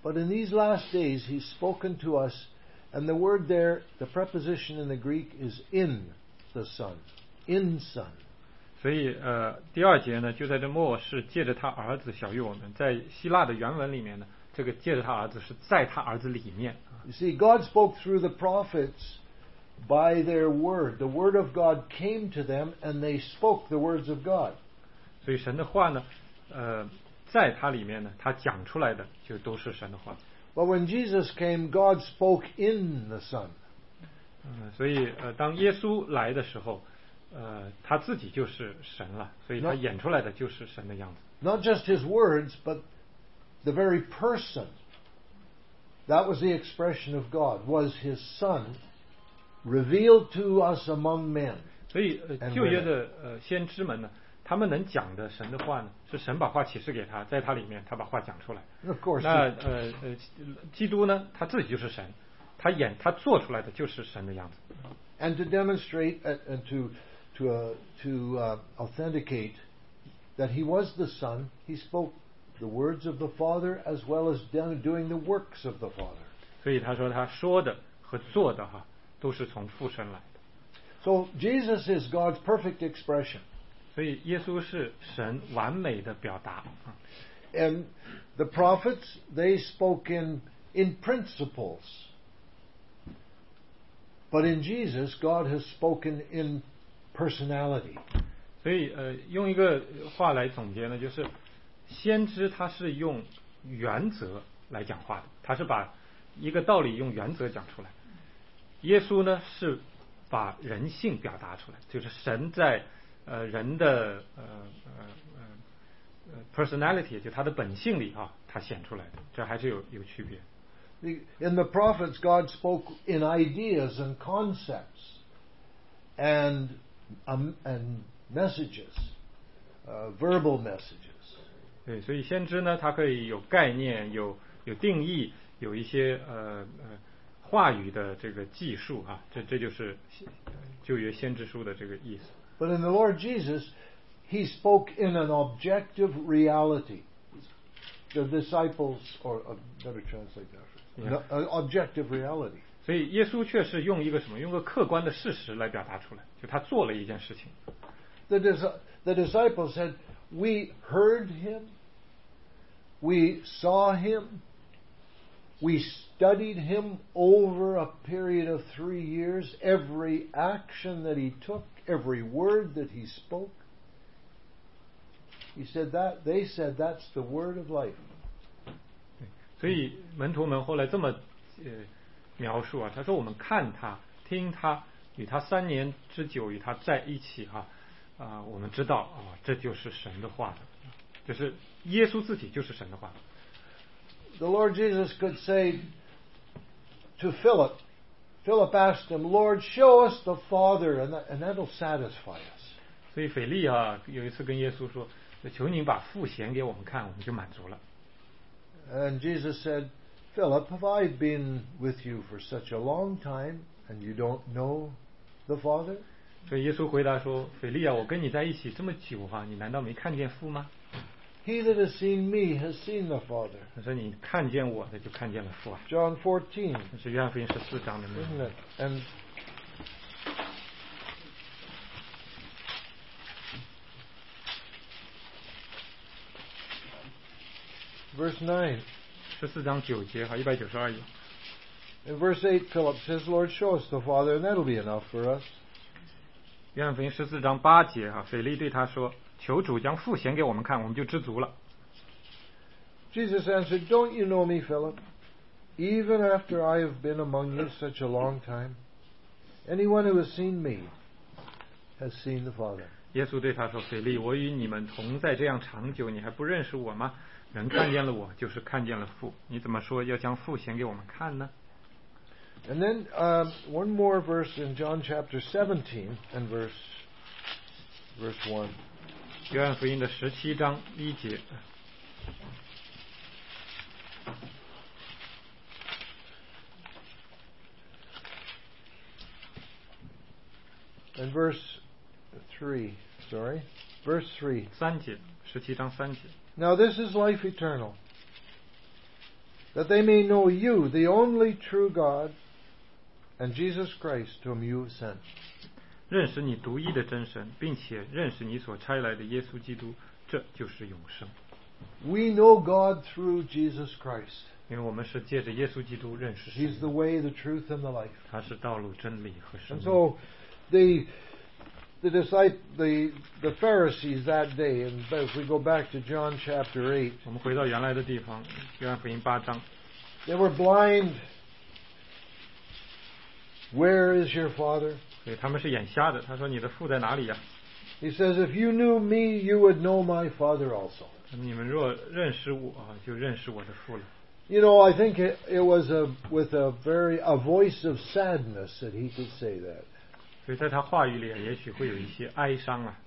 But in these last days, He's spoken to us, and the word there, the preposition in the Greek is in the Son, in Son. 所以呃，第二节呢，就在这末世借着他儿子小于我们，在希腊的原文里面呢，这个借着他儿子是在他儿子里面。 You see, God spoke through the prophets by their word. The word of God came to them, and they spoke the words of God. 所以神的话呢，呃，在他里面呢，他讲出来的就都是神的话。 But when Jesus came, God spoke in the Son. 嗯，所以呃，当耶稣来的时候。呃，他自己就是神了，所以他演出来的就是神的样子。 Not just his words, but the very person. That was the expression of God, was his Son, revealed to us among men. 所以呃，旧约的呃先知们呢，他们能讲的神的话呢，是神把话启示给他，在他里面他把话讲出来。 Of course. 那呃呃，基督呢，他自己就是神，他演他做出来的就是神的样子。 And to demonstrate and to To, uh, to uh, authenticate that he was the Son, he spoke the words of the Father as well as doing the works of the Father. 所以他说他说的和做的哈都是从父神来的。 So Jesus is God's perfect expression. 所以耶稣是神完美的表达。 And the prophets, they spoke in in principles. But in Jesus, God has spoken in personality. 所以呃，用一个话来总结呢，就是先知他是用原则来讲话的，他是把一个道理用原则讲出来。耶稣呢是把人性表达出来，就是神在呃人的呃呃呃 personality， 就他的本性里啊，他显出来的，这还是有有区别。 In the prophets, God spoke in ideas and concepts, and Um, and messages, uh, verbal messages. 对，所以先知呢，它可以有概念，有有定义，有一些呃呃话语的这个技术啊，这这就是旧约先知书的这个意思。 But in the Lord Jesus, He spoke in an objective reality. The disciples, or uh, better translate that, yeah. An objective reality. 所以耶稣却是用一个什么？用个客观的事实来表达出来，就他做了一件事情。 The, the disciples said, "We heard him, we saw him, we studied him over a period of three years. Every action that he took, every word that he spoke." He said that. They said that's the word of life. 所以门徒们后来这么呃。描述啊，他说我们看他听他与他三年之久与他在一起哈 啊, 啊，我们知道啊，这就是神的话的，就是耶稣自己就是神的话。 The Lord Jesus could say to Philip, Philip asked him, "Lord, show us the Father, and that, and that'll satisfy us." 所以腓力啊有一次跟耶稣说，求您把父显给我们看，我们就满足了。 And Jesus said, "Philip, have I been with you for such a long time, and you don't know the Father?" 所以耶稣回答说：“腓力啊，我跟你在一起这么久哈、啊，你难道没看见父吗？” He that has seen me has seen the Father. 他说：“你看见我的，就看见了父啊。” John fourteen. 这是约翰福音十四章的内容。 And verse nine. 十四章九节哈，一百九十二页。 In verse eight, Philip says, "Lord, show us the Father, and that'll be enough for us." 约翰福音十四章八节哈，腓力对他说：“求主将父显给我们看，我们就知足了。” Jesus answered, "Don't you know me, Philip? Even after I have been among you such a long time, anyone who has seen me has seen the Father." 耶稣对他说：“腓力，我与你们同在这样长久，你还不认识我吗？人看见了我，就是看见了父。你怎么说要将父显给我们看呢？” And then uh, one more verse in John chapter seventeen and verse verse one. 约翰福音的十七章一节。 And verse three, sorry, verse three. 三节，十七章三节。 Now this is life eternal, that they may know you, the only true God, and Jesus Christ, whom you have sent. 认识你独一的真神，并且认识你所差来的耶稣基督，这就是永生。 We know God through Jesus Christ. 因为我们是借着耶稣基督认识神。 He's the way, the truth, and the life. 他是道路、真理和生 And 命。 so, the the disciple, the the Pharisees that day, and if we go back to John chapter eight, 我们回到原来的地方，约翰福音八章， they were blind. Where is your Father? 所以他们是眼瞎的。他说：“你的父在哪里呀、 He says, if you knew me, you would know my Father also. 你们若认识我，就认识我的父了。” You know, I think it, it was a, with a very a voice of sadness that he could say that. 所以在他话语里，也许会有一些哀伤啊。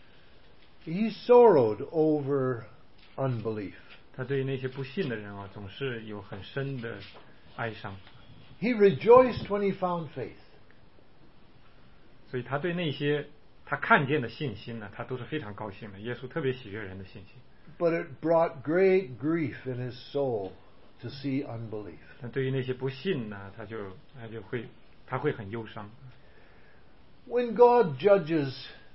He sorrowed over unbelief. 他对于那些不信的人啊，总是有很深的哀伤。 He rejoiced when he found faith. 所以他对那些他看见的信心呢，他都是非常高兴的。耶稣特别喜悦人的信心。 But it brought great grief in his soul to see unbelief. 但对于那些不信呢，他就他就会他会很忧伤。 When God judges,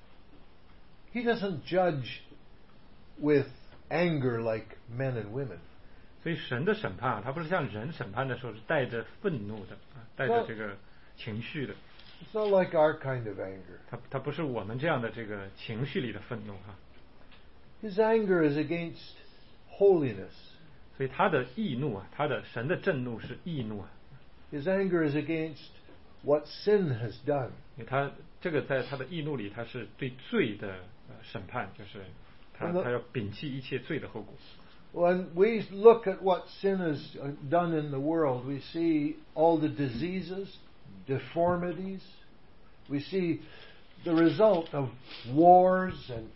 he doesn't judge with anger like men and women. 所以神的审判啊，他不是像人审判的时候是带着愤怒的啊，带着这个情绪的。 It's not like our kind of anger. 他他不是我们这样的这个情绪里的愤怒哈。 His anger is against holiness. 所以他的易怒啊，他的神的震怒是易怒啊。 His anger is against what sin has done. 因为他这个在他的易怒里，他是对罪的呃审判，就是他他要摒弃一切罪的后果。 When we look at what sin has done in the world, we see all the diseases, deformities. We see the result of wars and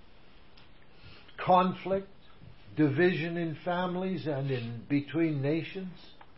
conflict, division in families and in between nations.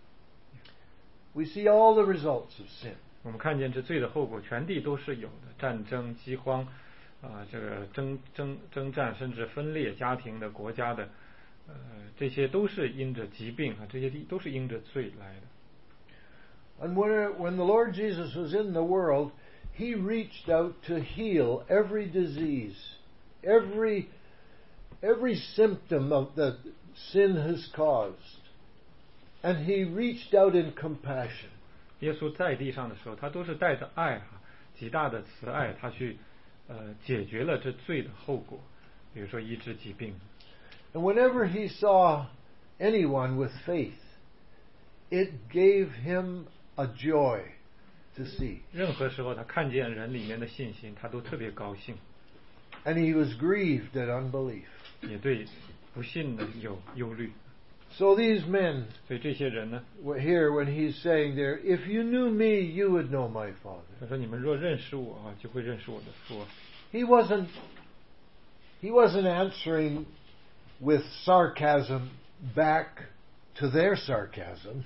We see all the results of sin. 我们看见这罪的后果，全地都是有的，战争、饥荒，啊、呃，这个征征征战，甚至分裂家庭的、国家的，呃，这些都是因着疾病啊，这些都是因着罪来的。 And when when the Lord Jesus was in the world, he reached out to heal every disease, every every symptom of that sin has caused, and he reached out in compassion. 耶稣在地上的时候，他都是带着爱哈、啊，极大的慈爱，他去呃解决了这罪的后果，比如说医治疾病。 And whenever he saw anyone with faith, it gave him a joy to see. 任何时候他看见人里面的信心，他都特别高兴。 And he was grieved at unbelief. 也对不信的有忧虑。 So these men, 所以这些人呢 here when he's saying there, if you knew me, you would know my Father. 他说：“你们若认识我啊，就会认识我的父。” He wasn't. He wasn't answering with sarcasm back to their sarcasm.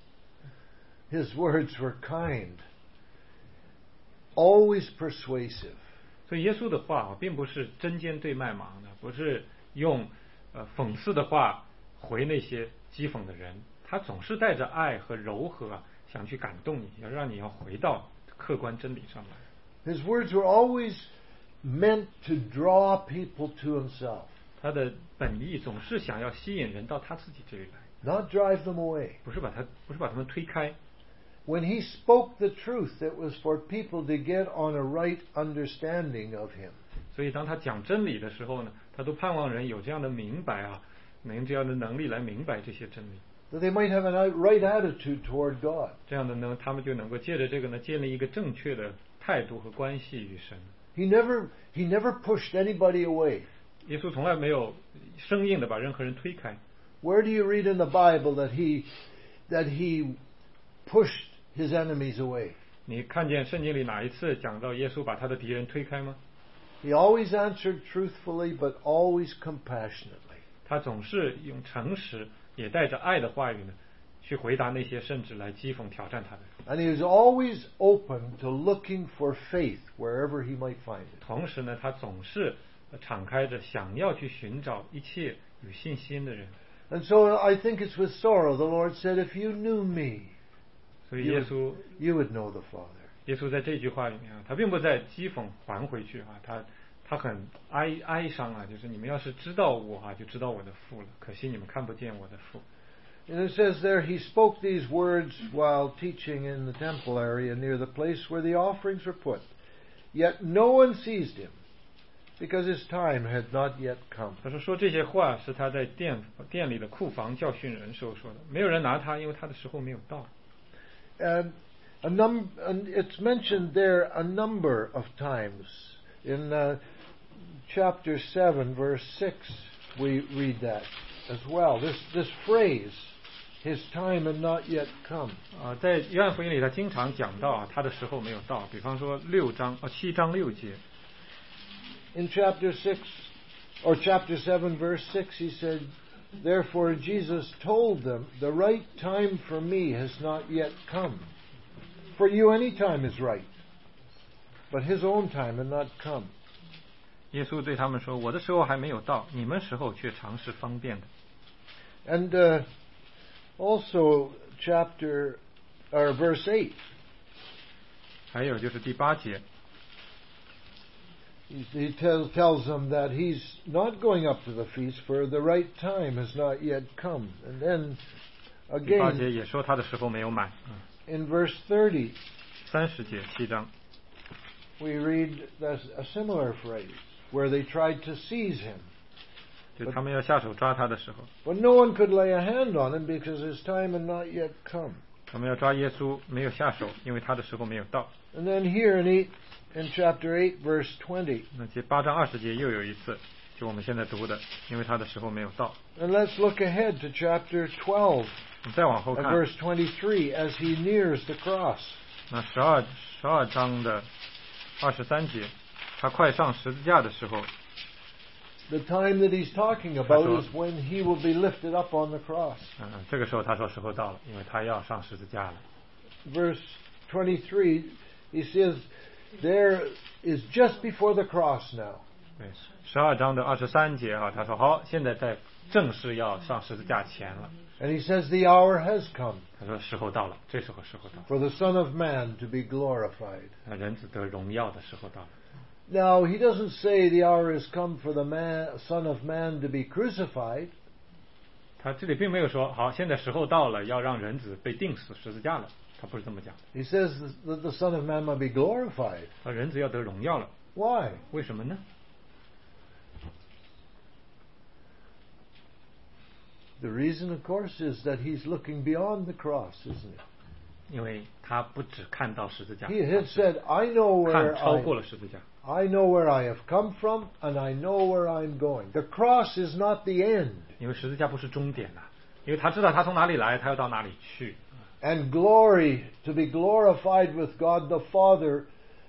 His words were kind, always persuasive. 所以耶稣的话啊，并不是针尖对麦芒的，不是用呃讽刺的话回那些讥讽的人，他总是带着爱和柔和啊，想去感动你，要让你要回到客观真理上来。 His words were always meant to draw people to himself. 他的本意总是想要吸引人到他自己这里来， Not drive them away. 不是把他不是把他们推开。 When he spoke the truth, it was for people to get on a right understanding of him. 所以当他讲真理的时候呢，他都盼望人有这样的明白啊，能这样的能力来明白这些真理。 That they might have a right attitude toward God. 这样的呢，他们就能够借着这个呢，建立一个正确的态度和关系与神。 He never, he never pushed anybody away. 耶稣从来没有生硬的把任何人推开。 Where do you read in the Bible that he, that he pushed his enemies away? 你看见圣经里哪一次讲到耶稣把他的敌人推开吗？ He always answered truthfully, but always compassionately. 他总是用诚实，也带着爱的话语呢，去回答那些甚至来讥讽挑战他的人。 And he was always open to looking for faith wherever he might find it. 同时呢，他总是敞开着，想要去寻找一切有信心的人。 And so I think it's with sorrow the Lord said, if you knew me, 所以耶稣 you would know the Father. 耶稣在这句话里面啊，他并不在讥讽还回去啊，他他很哀哀伤啊，就是你们要是知道我啊，就知道我的父了，可惜你们看不见我的父。 And it says there, he spoke these words while teaching in the temple area near the place where the offerings were put. Yet no one seized him, because his time had not yet come. 他说说这些话是他在店店里的库房教训人时候说的，没有人拿他，因为他的时候没有到。 And a num and it's mentioned there a number of times. In uh, chapter seven, verse six, we read that as well. This this phrase, his time had not yet come. 啊，在约翰福音里，他经常讲到啊，他的时候没有到。比方说六章啊，七章六节。 In chapter six, or chapter seven, verse six, he said, "Therefore Jesus told them, the right time for me has not yet come. For you any time is right, but his own time had not come." 耶稣对他们说：“我的时候还没有到，你们时候却常是方便的。” And uh, also chapter or verse eight. 还有就是第八节。 He tells, tells them that he's not going up to the feast, for the right time has not yet come. And then 第八 again, 节也说他的时候没有满。 in verse thirty, 三十节七章 we read this, a similar phrase, where they tried to seize him. 就他们要下手抓他的时候， But no one could lay a hand on him because his time had not yet come. 他们要抓耶稣，没有下手，因为他的时候没有到。 And then here in eight, in chapter eight, verse twenty. 那这八章二十节又有一次，就我们现在读的，因为他的时候没有到。 And let's look ahead to chapter twelve, 你再往后 at 看， verse twenty-three, as he nears the cross. 那十二十二章的二十三节，他快上十字架的时候， The time that he's talking about is when he will be lifted up on the cross. 嗯，这个时候他说时候到了，因为他要上十字架了。 Verse twenty-three, he says, there is just before the cross now. 对，十二章的二十三节啊，他说好，现在在正式要上十字架前了。 And he says the hour has come 他说时候到了，这时候时候到了， for the Son of Man to be glorified. 啊，人子得荣耀的时候到了。 Now, he doesn't say the hour has come for the man, Son of Man to be crucified. 他这里并没有说好，现在时候到了，要让人子被钉死十字架了。他不是这么讲。 He says that the Son of Man must be glorified. 啊，人子要得荣耀了。 Why? 为什么呢？ The reason, of course, is that he's looking beyond the cross, isn't it? 因为他不只看到十字架， He had said, I know 看 where 超过 I, 了十字架。 I know where I have come from, and I know where I'm going. The cross is not the end. 因为十字架不是终点呐、啊，因为他知道他从哪里来，他要到哪里去。 And glory, to be glorified with God the Father,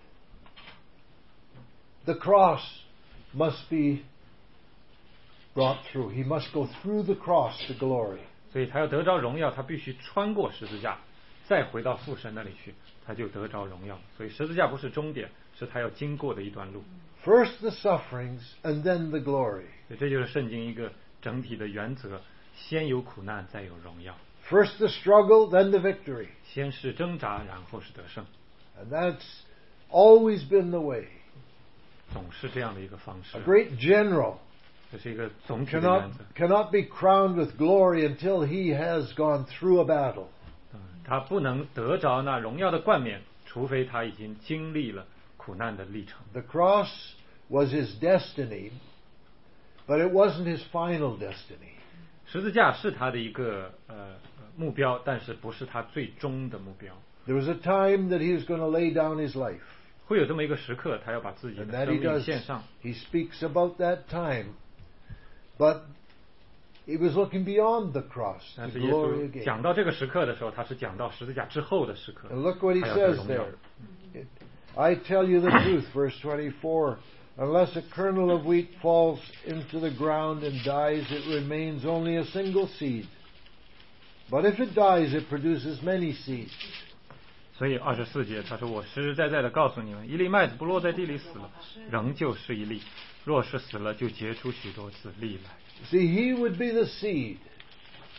the cross must be brought through. He must go through the cross to glory. 所以他要得着荣耀，他必须穿过十字架，再回到父神那里去，他就得着荣耀。所以十字架不是终点，是他要经过的一段路。 First the sufferings, and then the glory. 所以这就是圣经一个整体的原则：先有苦难，再有荣耀。 First the struggle, then the victory. 先是挣扎，然后是得胜。 And that's always been the way. 总是这样的一个方式。 A great general 这是一个总体的原 cannot, 则。 cannot be crowned with glory until he has gone through a battle. 他不能得着那荣耀的冠冕，除非他已经经历了苦难的历程。 The cross was his destiny, but it wasn't his final destiny. 十字架是他的一个呃目标，但是不是他最终的目标。 There was a time that he was going to lay down his life. 会有这么一个时刻，他要把自己 And 的 that 生 he 命 does. 献上。 He speaks about that time. But he was looking beyond the cross 但 to 是耶 glory 稣 again. 讲到这个时刻的时候，他是讲到十字架之后的时刻。 And look what he 他要得 says 荣耀 there. I tell you the truth, verse twenty-four. Unless a kernel of wheat falls into the ground and dies, it remains only a single seed. But if it dies, it produces many seeds. 所以二十四节他说：“我实实在在的告诉你们，一粒麦子不落在地里死了，仍旧是一粒；若是死了，就结出许多子粒来。” See, he would be the seed.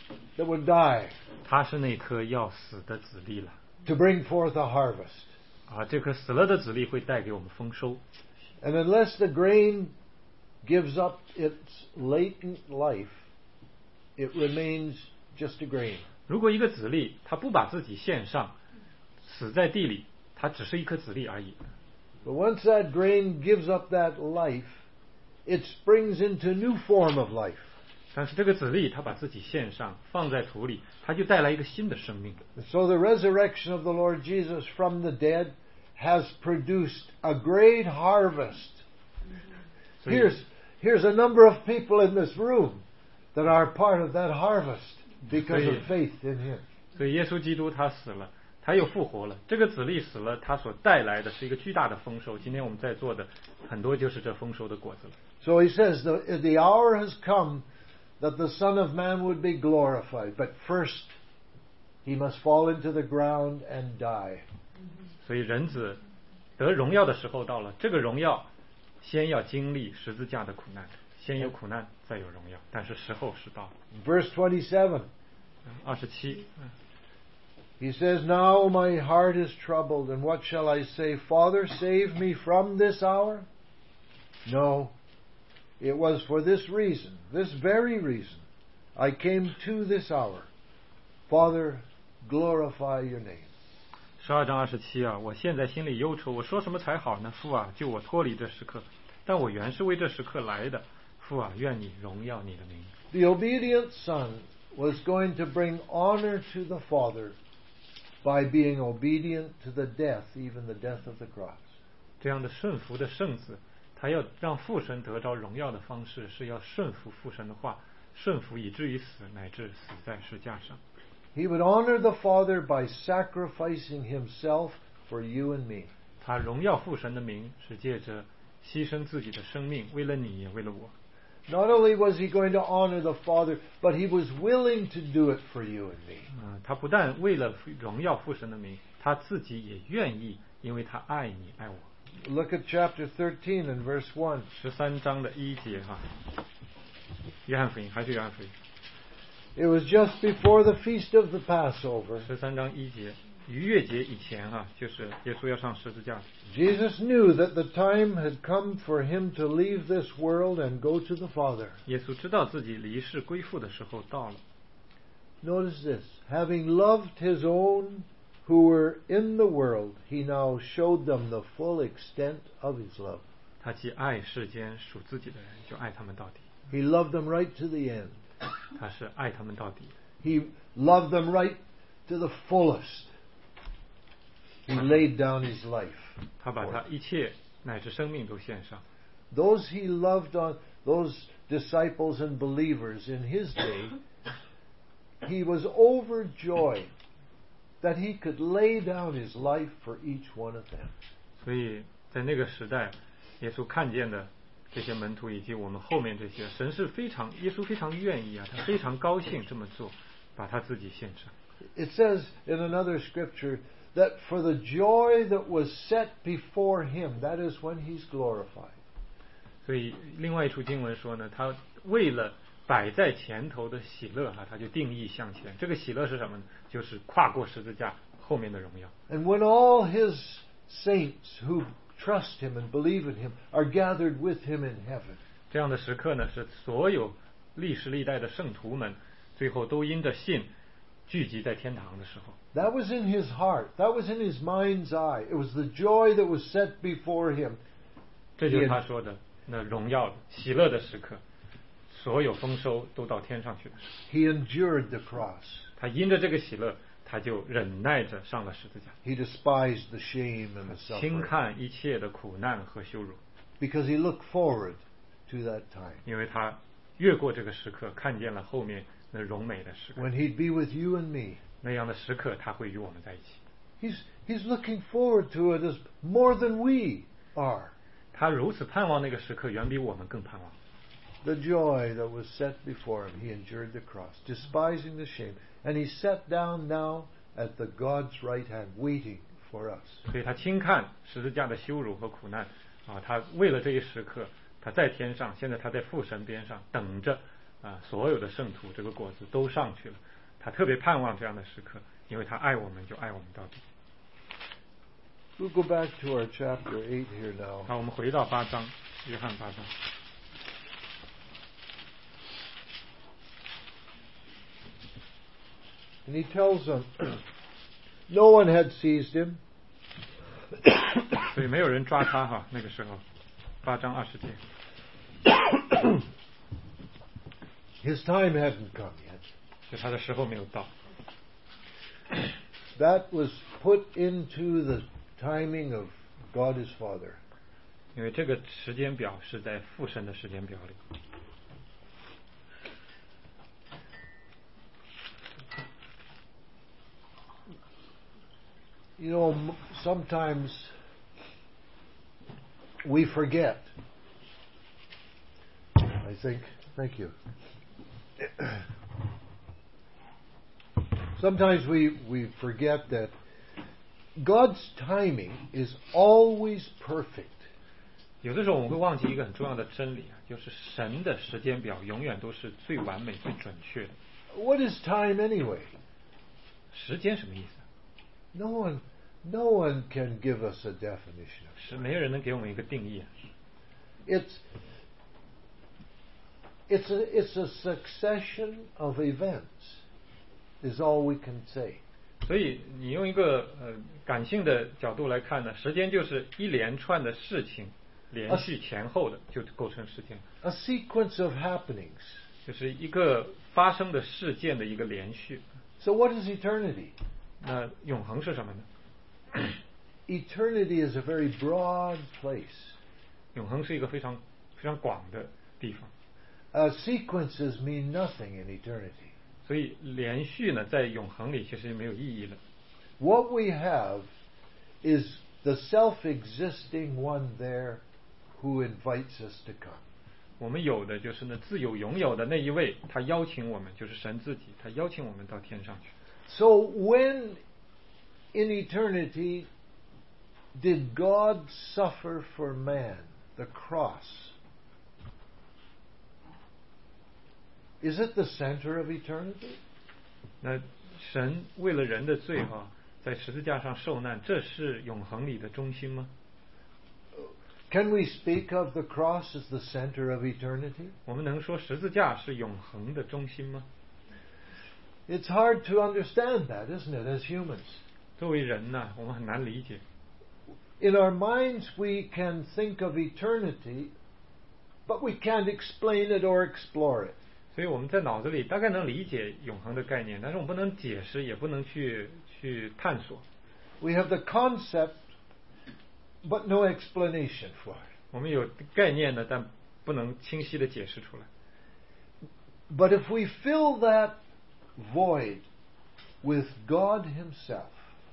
that would die 他是那颗要死的子粒了 to bring forth a harvest. 啊，这颗死了的子粒会带给我们丰收。 And unless the grain gives up its latent life, it remains just a grain. 如果一个子粒它不把自己献上，死在地里，它只是一颗子粒而已。 But once that grain gives up that life, it springs into new form of life. 但是这个子粒它把自己献上，放在土里，它就带来一个新的生命。 So the resurrection of the Lord Jesus from the dead has produced a great harvest. Here's, here's a number of people in this room that are part of that harvest because of faith in Him. 所以耶稣基督他死了，他又复活了。这个子粒死了，他所带来的是一个巨大的丰收。今天我们在座的很多就是这丰收的果子了。 So he says the, the hour has come that the Son of Man would be glorified. But first, he must fall into the ground and die. 所以人子得荣耀的时候到了，这个荣耀先要经历十字架的苦难，先有苦难，再有荣耀。但是时候是到了。 Verse twenty-seven. 二十七。 He says, Now my heart is troubled, and what shall I say? Father, save me from this hour? No, it was for this reason, this very reason, I came to this hour. Father, glorify your name. 十二章二十七啊，我现在心里忧愁，我说什么才好呢？父啊，救我脱离这时刻。但我原是为这时刻来的。父啊，愿你荣耀你的名。 The obedient son was going to bring honor to the Father by being obedient to the death, even the death of the cross. 这样的顺服的圣子，他要让父神得着荣耀的方式，是要顺服父神的话，顺服以至于死，乃至死在石架上。 He would honor the Father by sacrificing himself for you and me. 他荣耀父神的名，是借着牺牲自己的生命，为了你，也为了我。 Not only was he going to honor the Father, but he was willing to do it for you and me. 嗯，他不但为了荣耀父神的名，他自己也愿意，因为他爱你，爱我。 Look at chapter thirteen and verse one. 十三章的一节哈，约翰福音还是约翰福音。 It was just before the feast of the Passover. 十三章一节，逾越节以前哈，就是耶稣要上十字架。 Jesus knew that the time had come for him to leave this world and go to the Father. 耶稣知道自己离世归父的时候到了。 Notice this. Having loved his own who were in the world, he now showed them the full extent of his love. 他既爱世间属自己的人，就爱他们到底。 He loved them right to the end. 他是爱他们到底。 He loved them right to the fullest. He laid down his life. 他把他一切乃至生命都献上。 Those he loved on, those disciples and believers in his day, he was overjoyed that he could lay down his life for each one of them. 所以在那个时代，耶稣看见的这些门徒以及我们后面这些，神是非常，耶稣非常愿意啊，他非常高兴这么做，把他自己献上。 It says in another scripture that for the joy that was set before him, that is when he's glorified. 所以另外一处经文说呢，他为了摆在前头的喜乐哈、啊，他就定义向前。这个喜乐是什么呢？就是跨过十字架后面的荣耀。 And when all his saints who trust him and believe in him are gathered with him in heaven. 这样的时刻呢，是所有历史历代的圣徒们最后都因着信聚集在天堂的时候。 That was in his heart. That was in his mind's eye. It was the joy that was set before him. 这就是他说的那荣耀喜乐的时刻，所有丰收都到天上去的时候。 He endured the cross. 他因着这个喜乐，他就忍耐着上了十字架。 He despised the shame and the 轻 suffering. 看一切的苦难和羞辱， Because he looked forward to that time. 因为他越过这个时刻，看见了后面那荣美的时刻。 When he'd be with you and me. 那样的时刻，他会与我们在一起。 He's, he's looking forward to it as more than we are. 他如此盼望那个时刻，远比我们更盼望。 The joy that was set before him, he endured the cross, despising the shame, and he sat down now at the God's right hand, waiting for us. 所以他轻看十字架的羞辱和苦难啊，他为了这一时刻，他在天上，现在他在父神边上，等着啊所有的圣徒这个果子都上去了。他特别盼望这样的时刻，因为他爱我们就爱我们到底。 We'll go back to our chapter eight here now. 好，我们回到八章，约翰八章。 And he tells them, no one had seized him. 所以没有人抓他哈，那个时候，八章二十节。 His time hadn't come yet. 所以他的时候没有到。 That was put into the timing of God his Father. 因为这个时间表是在父神的时间表里。 You know, sometimes we forget. I think, thank you. Sometimes we, we forget that God's timing is always perfect. 有的时候我们会忘记一个很重要的真理啊，就是神的时间表永远都是最完美、最准确的。 What is time anyway? 时间什么意思？ No one, no one can give us a definition of time. 是没有人能给我们一个定义啊。 It's it's a it's a succession of events, is all we can say. 所以你用一个呃感性的角度来看呢，时间就是一连串的事情连续前后的就构成时间。 A sequence of happenings. 就是一个发生的事件的一个连续。 So what is eternity? 那永恒是什么呢？ Eternity is a very broad place. 永恒是一个非常非常广的地方。 Uh, sequences mean nothing in eternity. 所以连续呢，在永恒里其实没有意义了。 What we have is the self-existing one there who invites us to come. 我们有的就是呢自有拥有的那一位，他邀请我们，就是神自己，他邀请我们到天上去。 So when in eternity did God suffer for man, the cross? Is it the center of eternity? 那神为了人的罪哈，在十字架上受难，这是永恒里的中心吗？ Can we speak of the cross as the center of eternity? 我们能说十字架是永恒的中心吗？ It's hard to understand that, isn't it, as humans? 作为人呢，我们很难理解。 In our minds we can think of eternity, but we can't explain it or explore it. 所以我们在脑子里大概能理解永恒的概念，但是我们不能解释，也不能去去探索。 We have the concept, but no explanation for it. 我们有概念的，但不能清晰的解释出来。 But if we fill that void with God himself,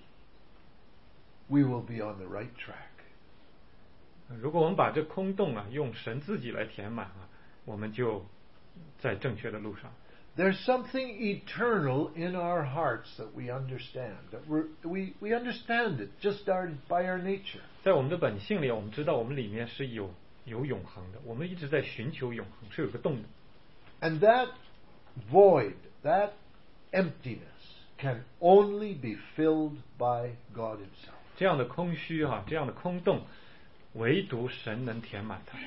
we will be on the right track. 如果我们把这空洞啊用神自己来填满啊，我们就在正确的路上。 There's something eternal in our hearts that we understand. That we're, we we understand it just our, by our nature. 在我们的本性里，我们知道我们里面是有有永恒的，我们一直在寻求永恒，是有个洞的。 And that void, that emptiness, can only be filled by God himself. 这样的空虚哈、啊，这样的空洞，唯独神能填满它。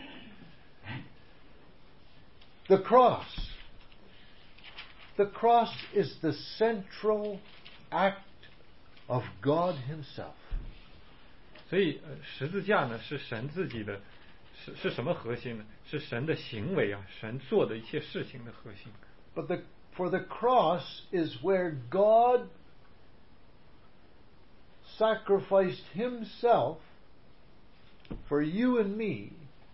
The cross. The cross is the central act of God himself. 所以、呃、十字架呢是神自己的，是是什么核心呢？是神的行为啊，神做的一切事情的核心。 But the, for the cross is where God sacrificed himself for you and me,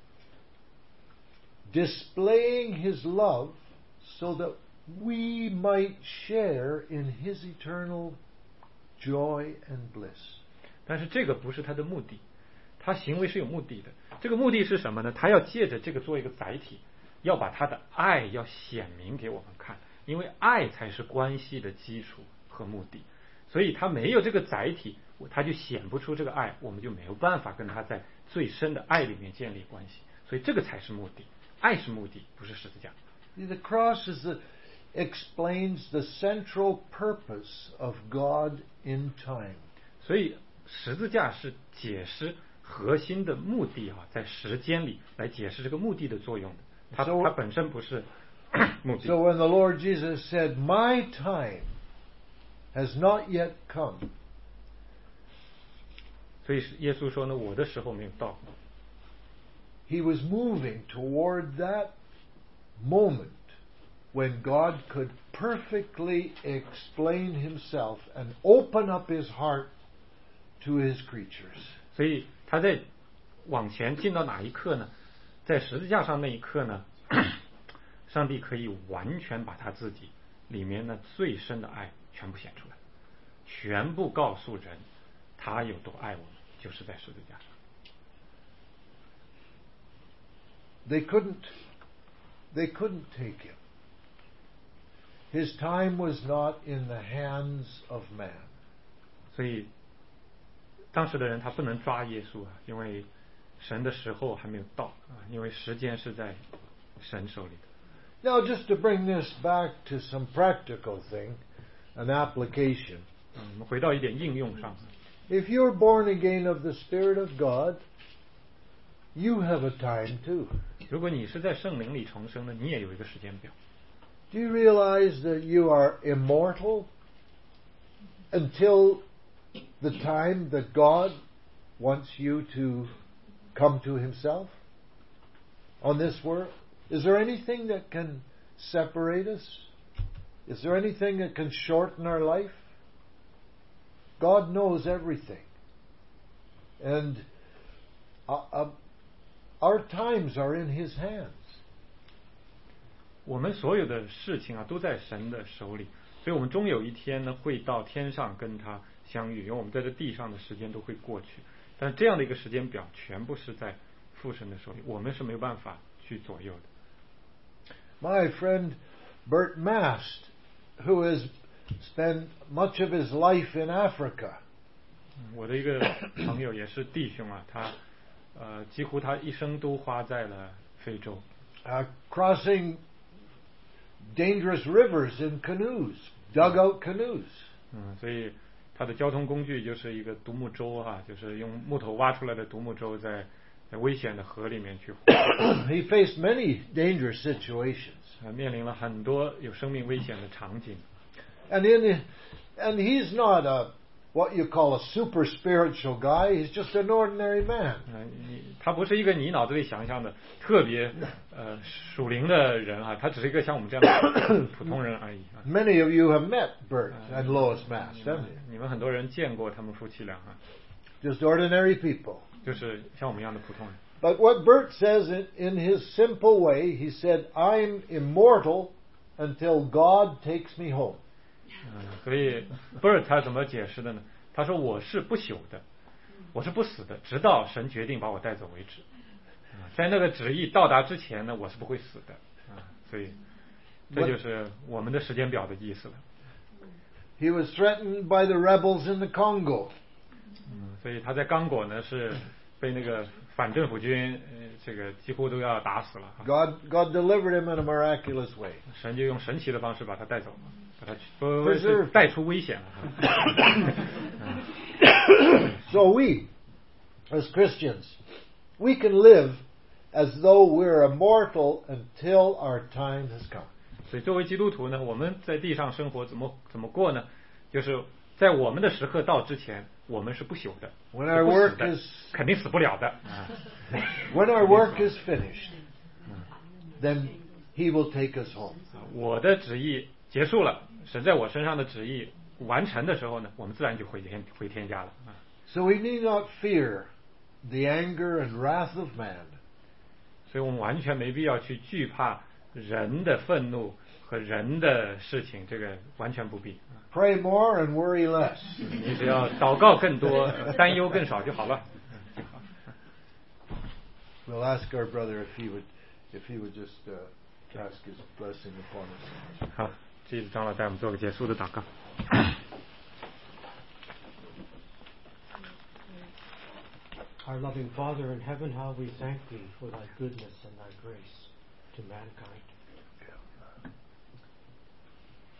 displaying his love so that we might share in his eternal joy and bliss. 但是这个不是他的目的，他行为是有目的的。这个目的是什么呢？他要借着这个做一个载体，要把他的爱要显明给我们看，因为爱才是关系的基础和目的。所以他没有这个载体，他就显不出这个爱，我们就没有办法跟他在最深的爱里面建立关系。所以这个才是目的，爱是目的，不是十字架。 The cross is the, explains the central purpose of God in time. 所以十字架是解释核心的目的啊，在时间里来解释这个目的的作用的。它 So- 它本身不是目的。 So when the Lord Jesus said, "My time has not yet come," 所以耶稣说呢，我的时候没有到。 he was moving toward that moment when God could perfectly explain himself and open up his heart to his creatures. 所以他在往前进到哪一刻呢？在十字架上那一刻呢，上帝可以完全把他自己里面呢最深的爱全部显出来，全部告诉人他有多爱我们，就是在十字架上。 They couldn't they couldn't take him. His time was not in the hands of man. 所以当时的人他不能抓耶稣啊，因为神的时候还没有到啊，因为时间是在神手里的。 Now, just to bring this back to some practical thing, an application. 嗯，我们回到一点应用上。 If you're born again of the Spirit of God, you have a time too. 如果你是在圣灵里重生的，你也有一个时间表。 Do you realize that you are immortal until the time that God wants you to come to Himself on this world? Is there anything that can separate us? Is there anything that can shorten our life? God knows everything. And uh, uh, our times are in His hands. 我们所有的事情啊，都在神的手里，所以我们终有一天呢，会到天上跟他相遇，因为我们在这地上的时间都会过去。但这样的一个时间表，全部是在父神的手里，我们是没有办法去左右的。 My friend Bert Mast, who has spent much of his life in Africa, 我的一个朋友也是弟兄啊，他呃几乎他一生都花在了非洲， uh, crossing dangerous rivers in canoes, dugout canoes. 嗯，所以他的交通工具就是一个独木舟啊，就是用木头挖出来的独木舟在，在危险的河里面去。 He faced many dangerous situations. 啊，面临了很多有生命危险的场景。 And in and he's not a what you call a super spiritual guy. He's just an ordinary man. 嗯，你他不是一个你脑子里想象的特别呃属灵的人啊，他只是一个像我们这样的普通人而已啊。 Many of you have met Bert and Lois Mast, haven't you? 你们很多人见过他们夫妻俩啊， Just ordinary people. 就是像我们一样的普通人。 But what Bert says in, in his simple way, he said, "I'm immortal until God takes me home." 嗯，所以 Bert 他怎么解释的呢？他说我是不朽的，我是不死的，直到神决定把我带走为止。啊，在那个旨意到达之前呢，我是不会死的。啊，所以这就是我们的时间表的意思了。 He was threatened by the rebels in the Congo. 嗯，所以他在刚果呢是被那个反政府军，呃，这个几乎都要打死了。 God, God delivered him in a miraculous way. 神就用神奇的方式把他带走了，把他不是带出危险了。 So we, as Christians, we can live as though we're immortal until our time has come. 所以作为基督徒呢，我们在地上生活怎么怎么过呢？就是在我们的时刻到之前，我们是不朽的， When our work is 肯定死不了的。 when our work is finished, then He will take us home. 我的旨意结束了，神在我身上的旨意完成的时候呢，我们自然就回天回天家了。 So we need not fear the anger and wrath of man. 所以我们完全没必要去惧怕人的愤怒和人的事情，这个完全不必。 Pray more and worry less. 你只要祷告更多，担忧更少就好了。 We'll ask our brother if he would, if he would just uh, ask his blessing upon us. 好，这次张老带我们做个结束的祷告。 Our loving Father in heaven, how we thank Thee for Thy goodness and Thy grace to mankind.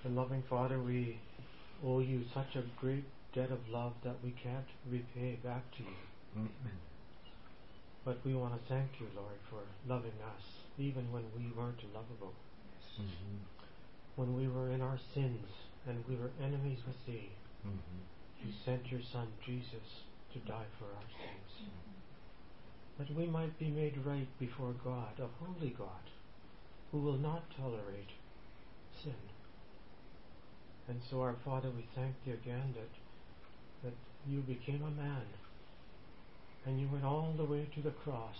And loving Father, we owe you such a great debt of love that we can't repay back to you. Amen. But we want to thank you, Lord, for loving us, even when we weren't lovable. Mm-hmm. When we were in our sins and we were enemies with thee, mm-hmm. you sent your Son, Jesus, to die for our sins. Mm-hmm. That we might be made right before God, a holy God, who will not tolerate sin. And so, our Father, we thank you again that, that you became a man, and you went all the way to the cross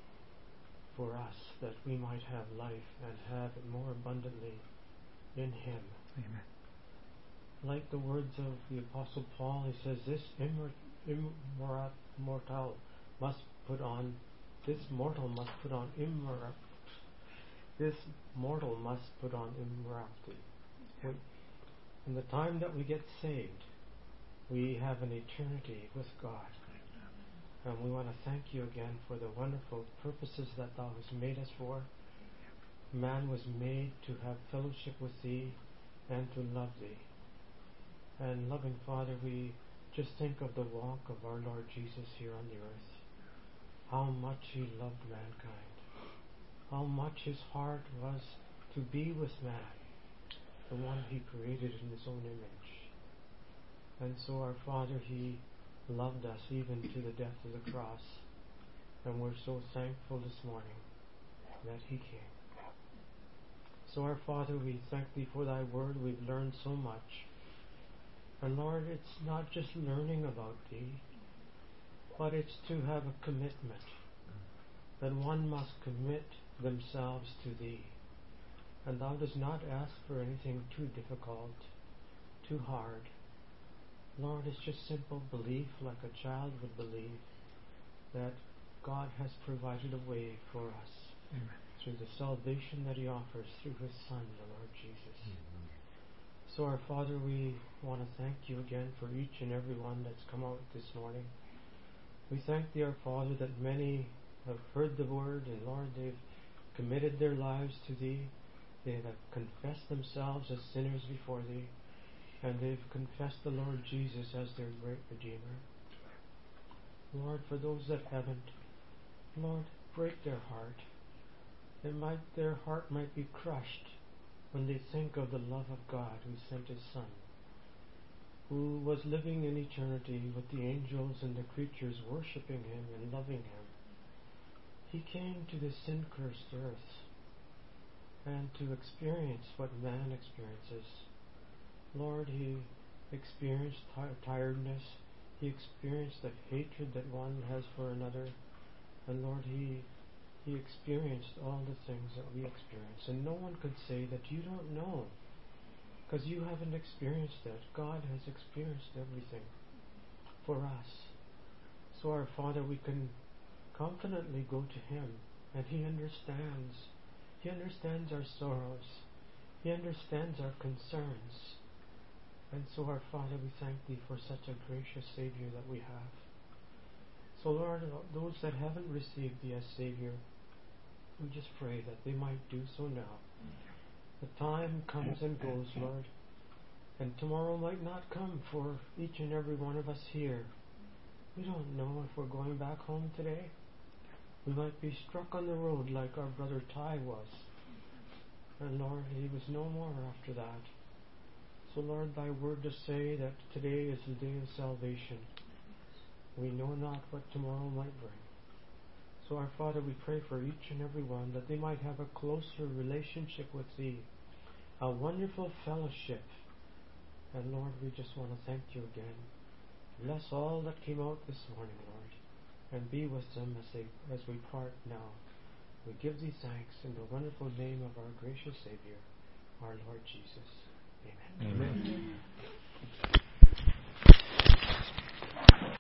for us, that we might have life and have it more abundantly in him. Amen. Like the words of the Apostle Paul, he says, this immor- immor- mortal must put on, this mortal must put on immorality. This mortal must put on immorality. When, in the time that we get saved, we have an eternity with God. And we want to thank you again for the wonderful purposes that thou hast made us for. Man was made to have fellowship with thee and to love thee. And loving Father, we just think of the walk of our Lord Jesus here on the earth. How much he loved mankind. How much his heart was to be with man, the one he created in his own image. And so our Father, he loved us even to the death of the cross. And we're so thankful this morning that he came. So our Father, we thank thee for thy word. We've learned so much. And Lord, it's not just learning about thee, but it's to have a commitment. That one must commit themselves to thee. And thou dost not ask for anything too difficult, too hard. Lord, it's just simple belief, like a child would believe, that God has provided a way for us. Amen. Through the salvation that he offers through his Son, the Lord Jesus. Mm-hmm. So our Father, we want to thank you again for each and every one that's come out this morning. We thank thee, our Father, that many have heard the word, and Lord, they've committed their lives to thee. They have confessed themselves as sinners before thee, and they've confessed the Lord Jesus as their great Redeemer. Lord, for those that haven't, Lord, break their heart. They might, their heart might be crushed when they think of the love of God who sent his Son, who was living in eternity with the angels and the creatures worshipping him and loving him. He came to this sin-cursed earth and to experience what man experiences. Lord, he experienced t- tiredness. He experienced the hatred that one has for another. And Lord, he he experienced all the things that we experience. And no one could say that you don't know, because you haven't experienced it. God has experienced everything for us. So our Father, we can confidently go to him, and he understands. He understands our sorrows. He understands our concerns. And so our Father, we thank thee for such a gracious Savior that we have. So Lord, those that haven't received thee as Savior, we just pray that they might do so now. The time comes and goes, Lord, and tomorrow might not come for each and every one of us here. We don't know if we're going back home today. We might be struck on the road like our brother Ty was. And Lord, he was no more after that. So Lord, thy word does say that today is the day of salvation. We know not what tomorrow might bring. So our Father, we pray for each and every one that they might have a closer relationship with thee, a wonderful fellowship. And Lord, we just want to thank you again. Bless all that came out this morning, Lord, and be with them as they as we part now. We give thee thanks in the wonderful name of our gracious Savior, our Lord Jesus. Amen.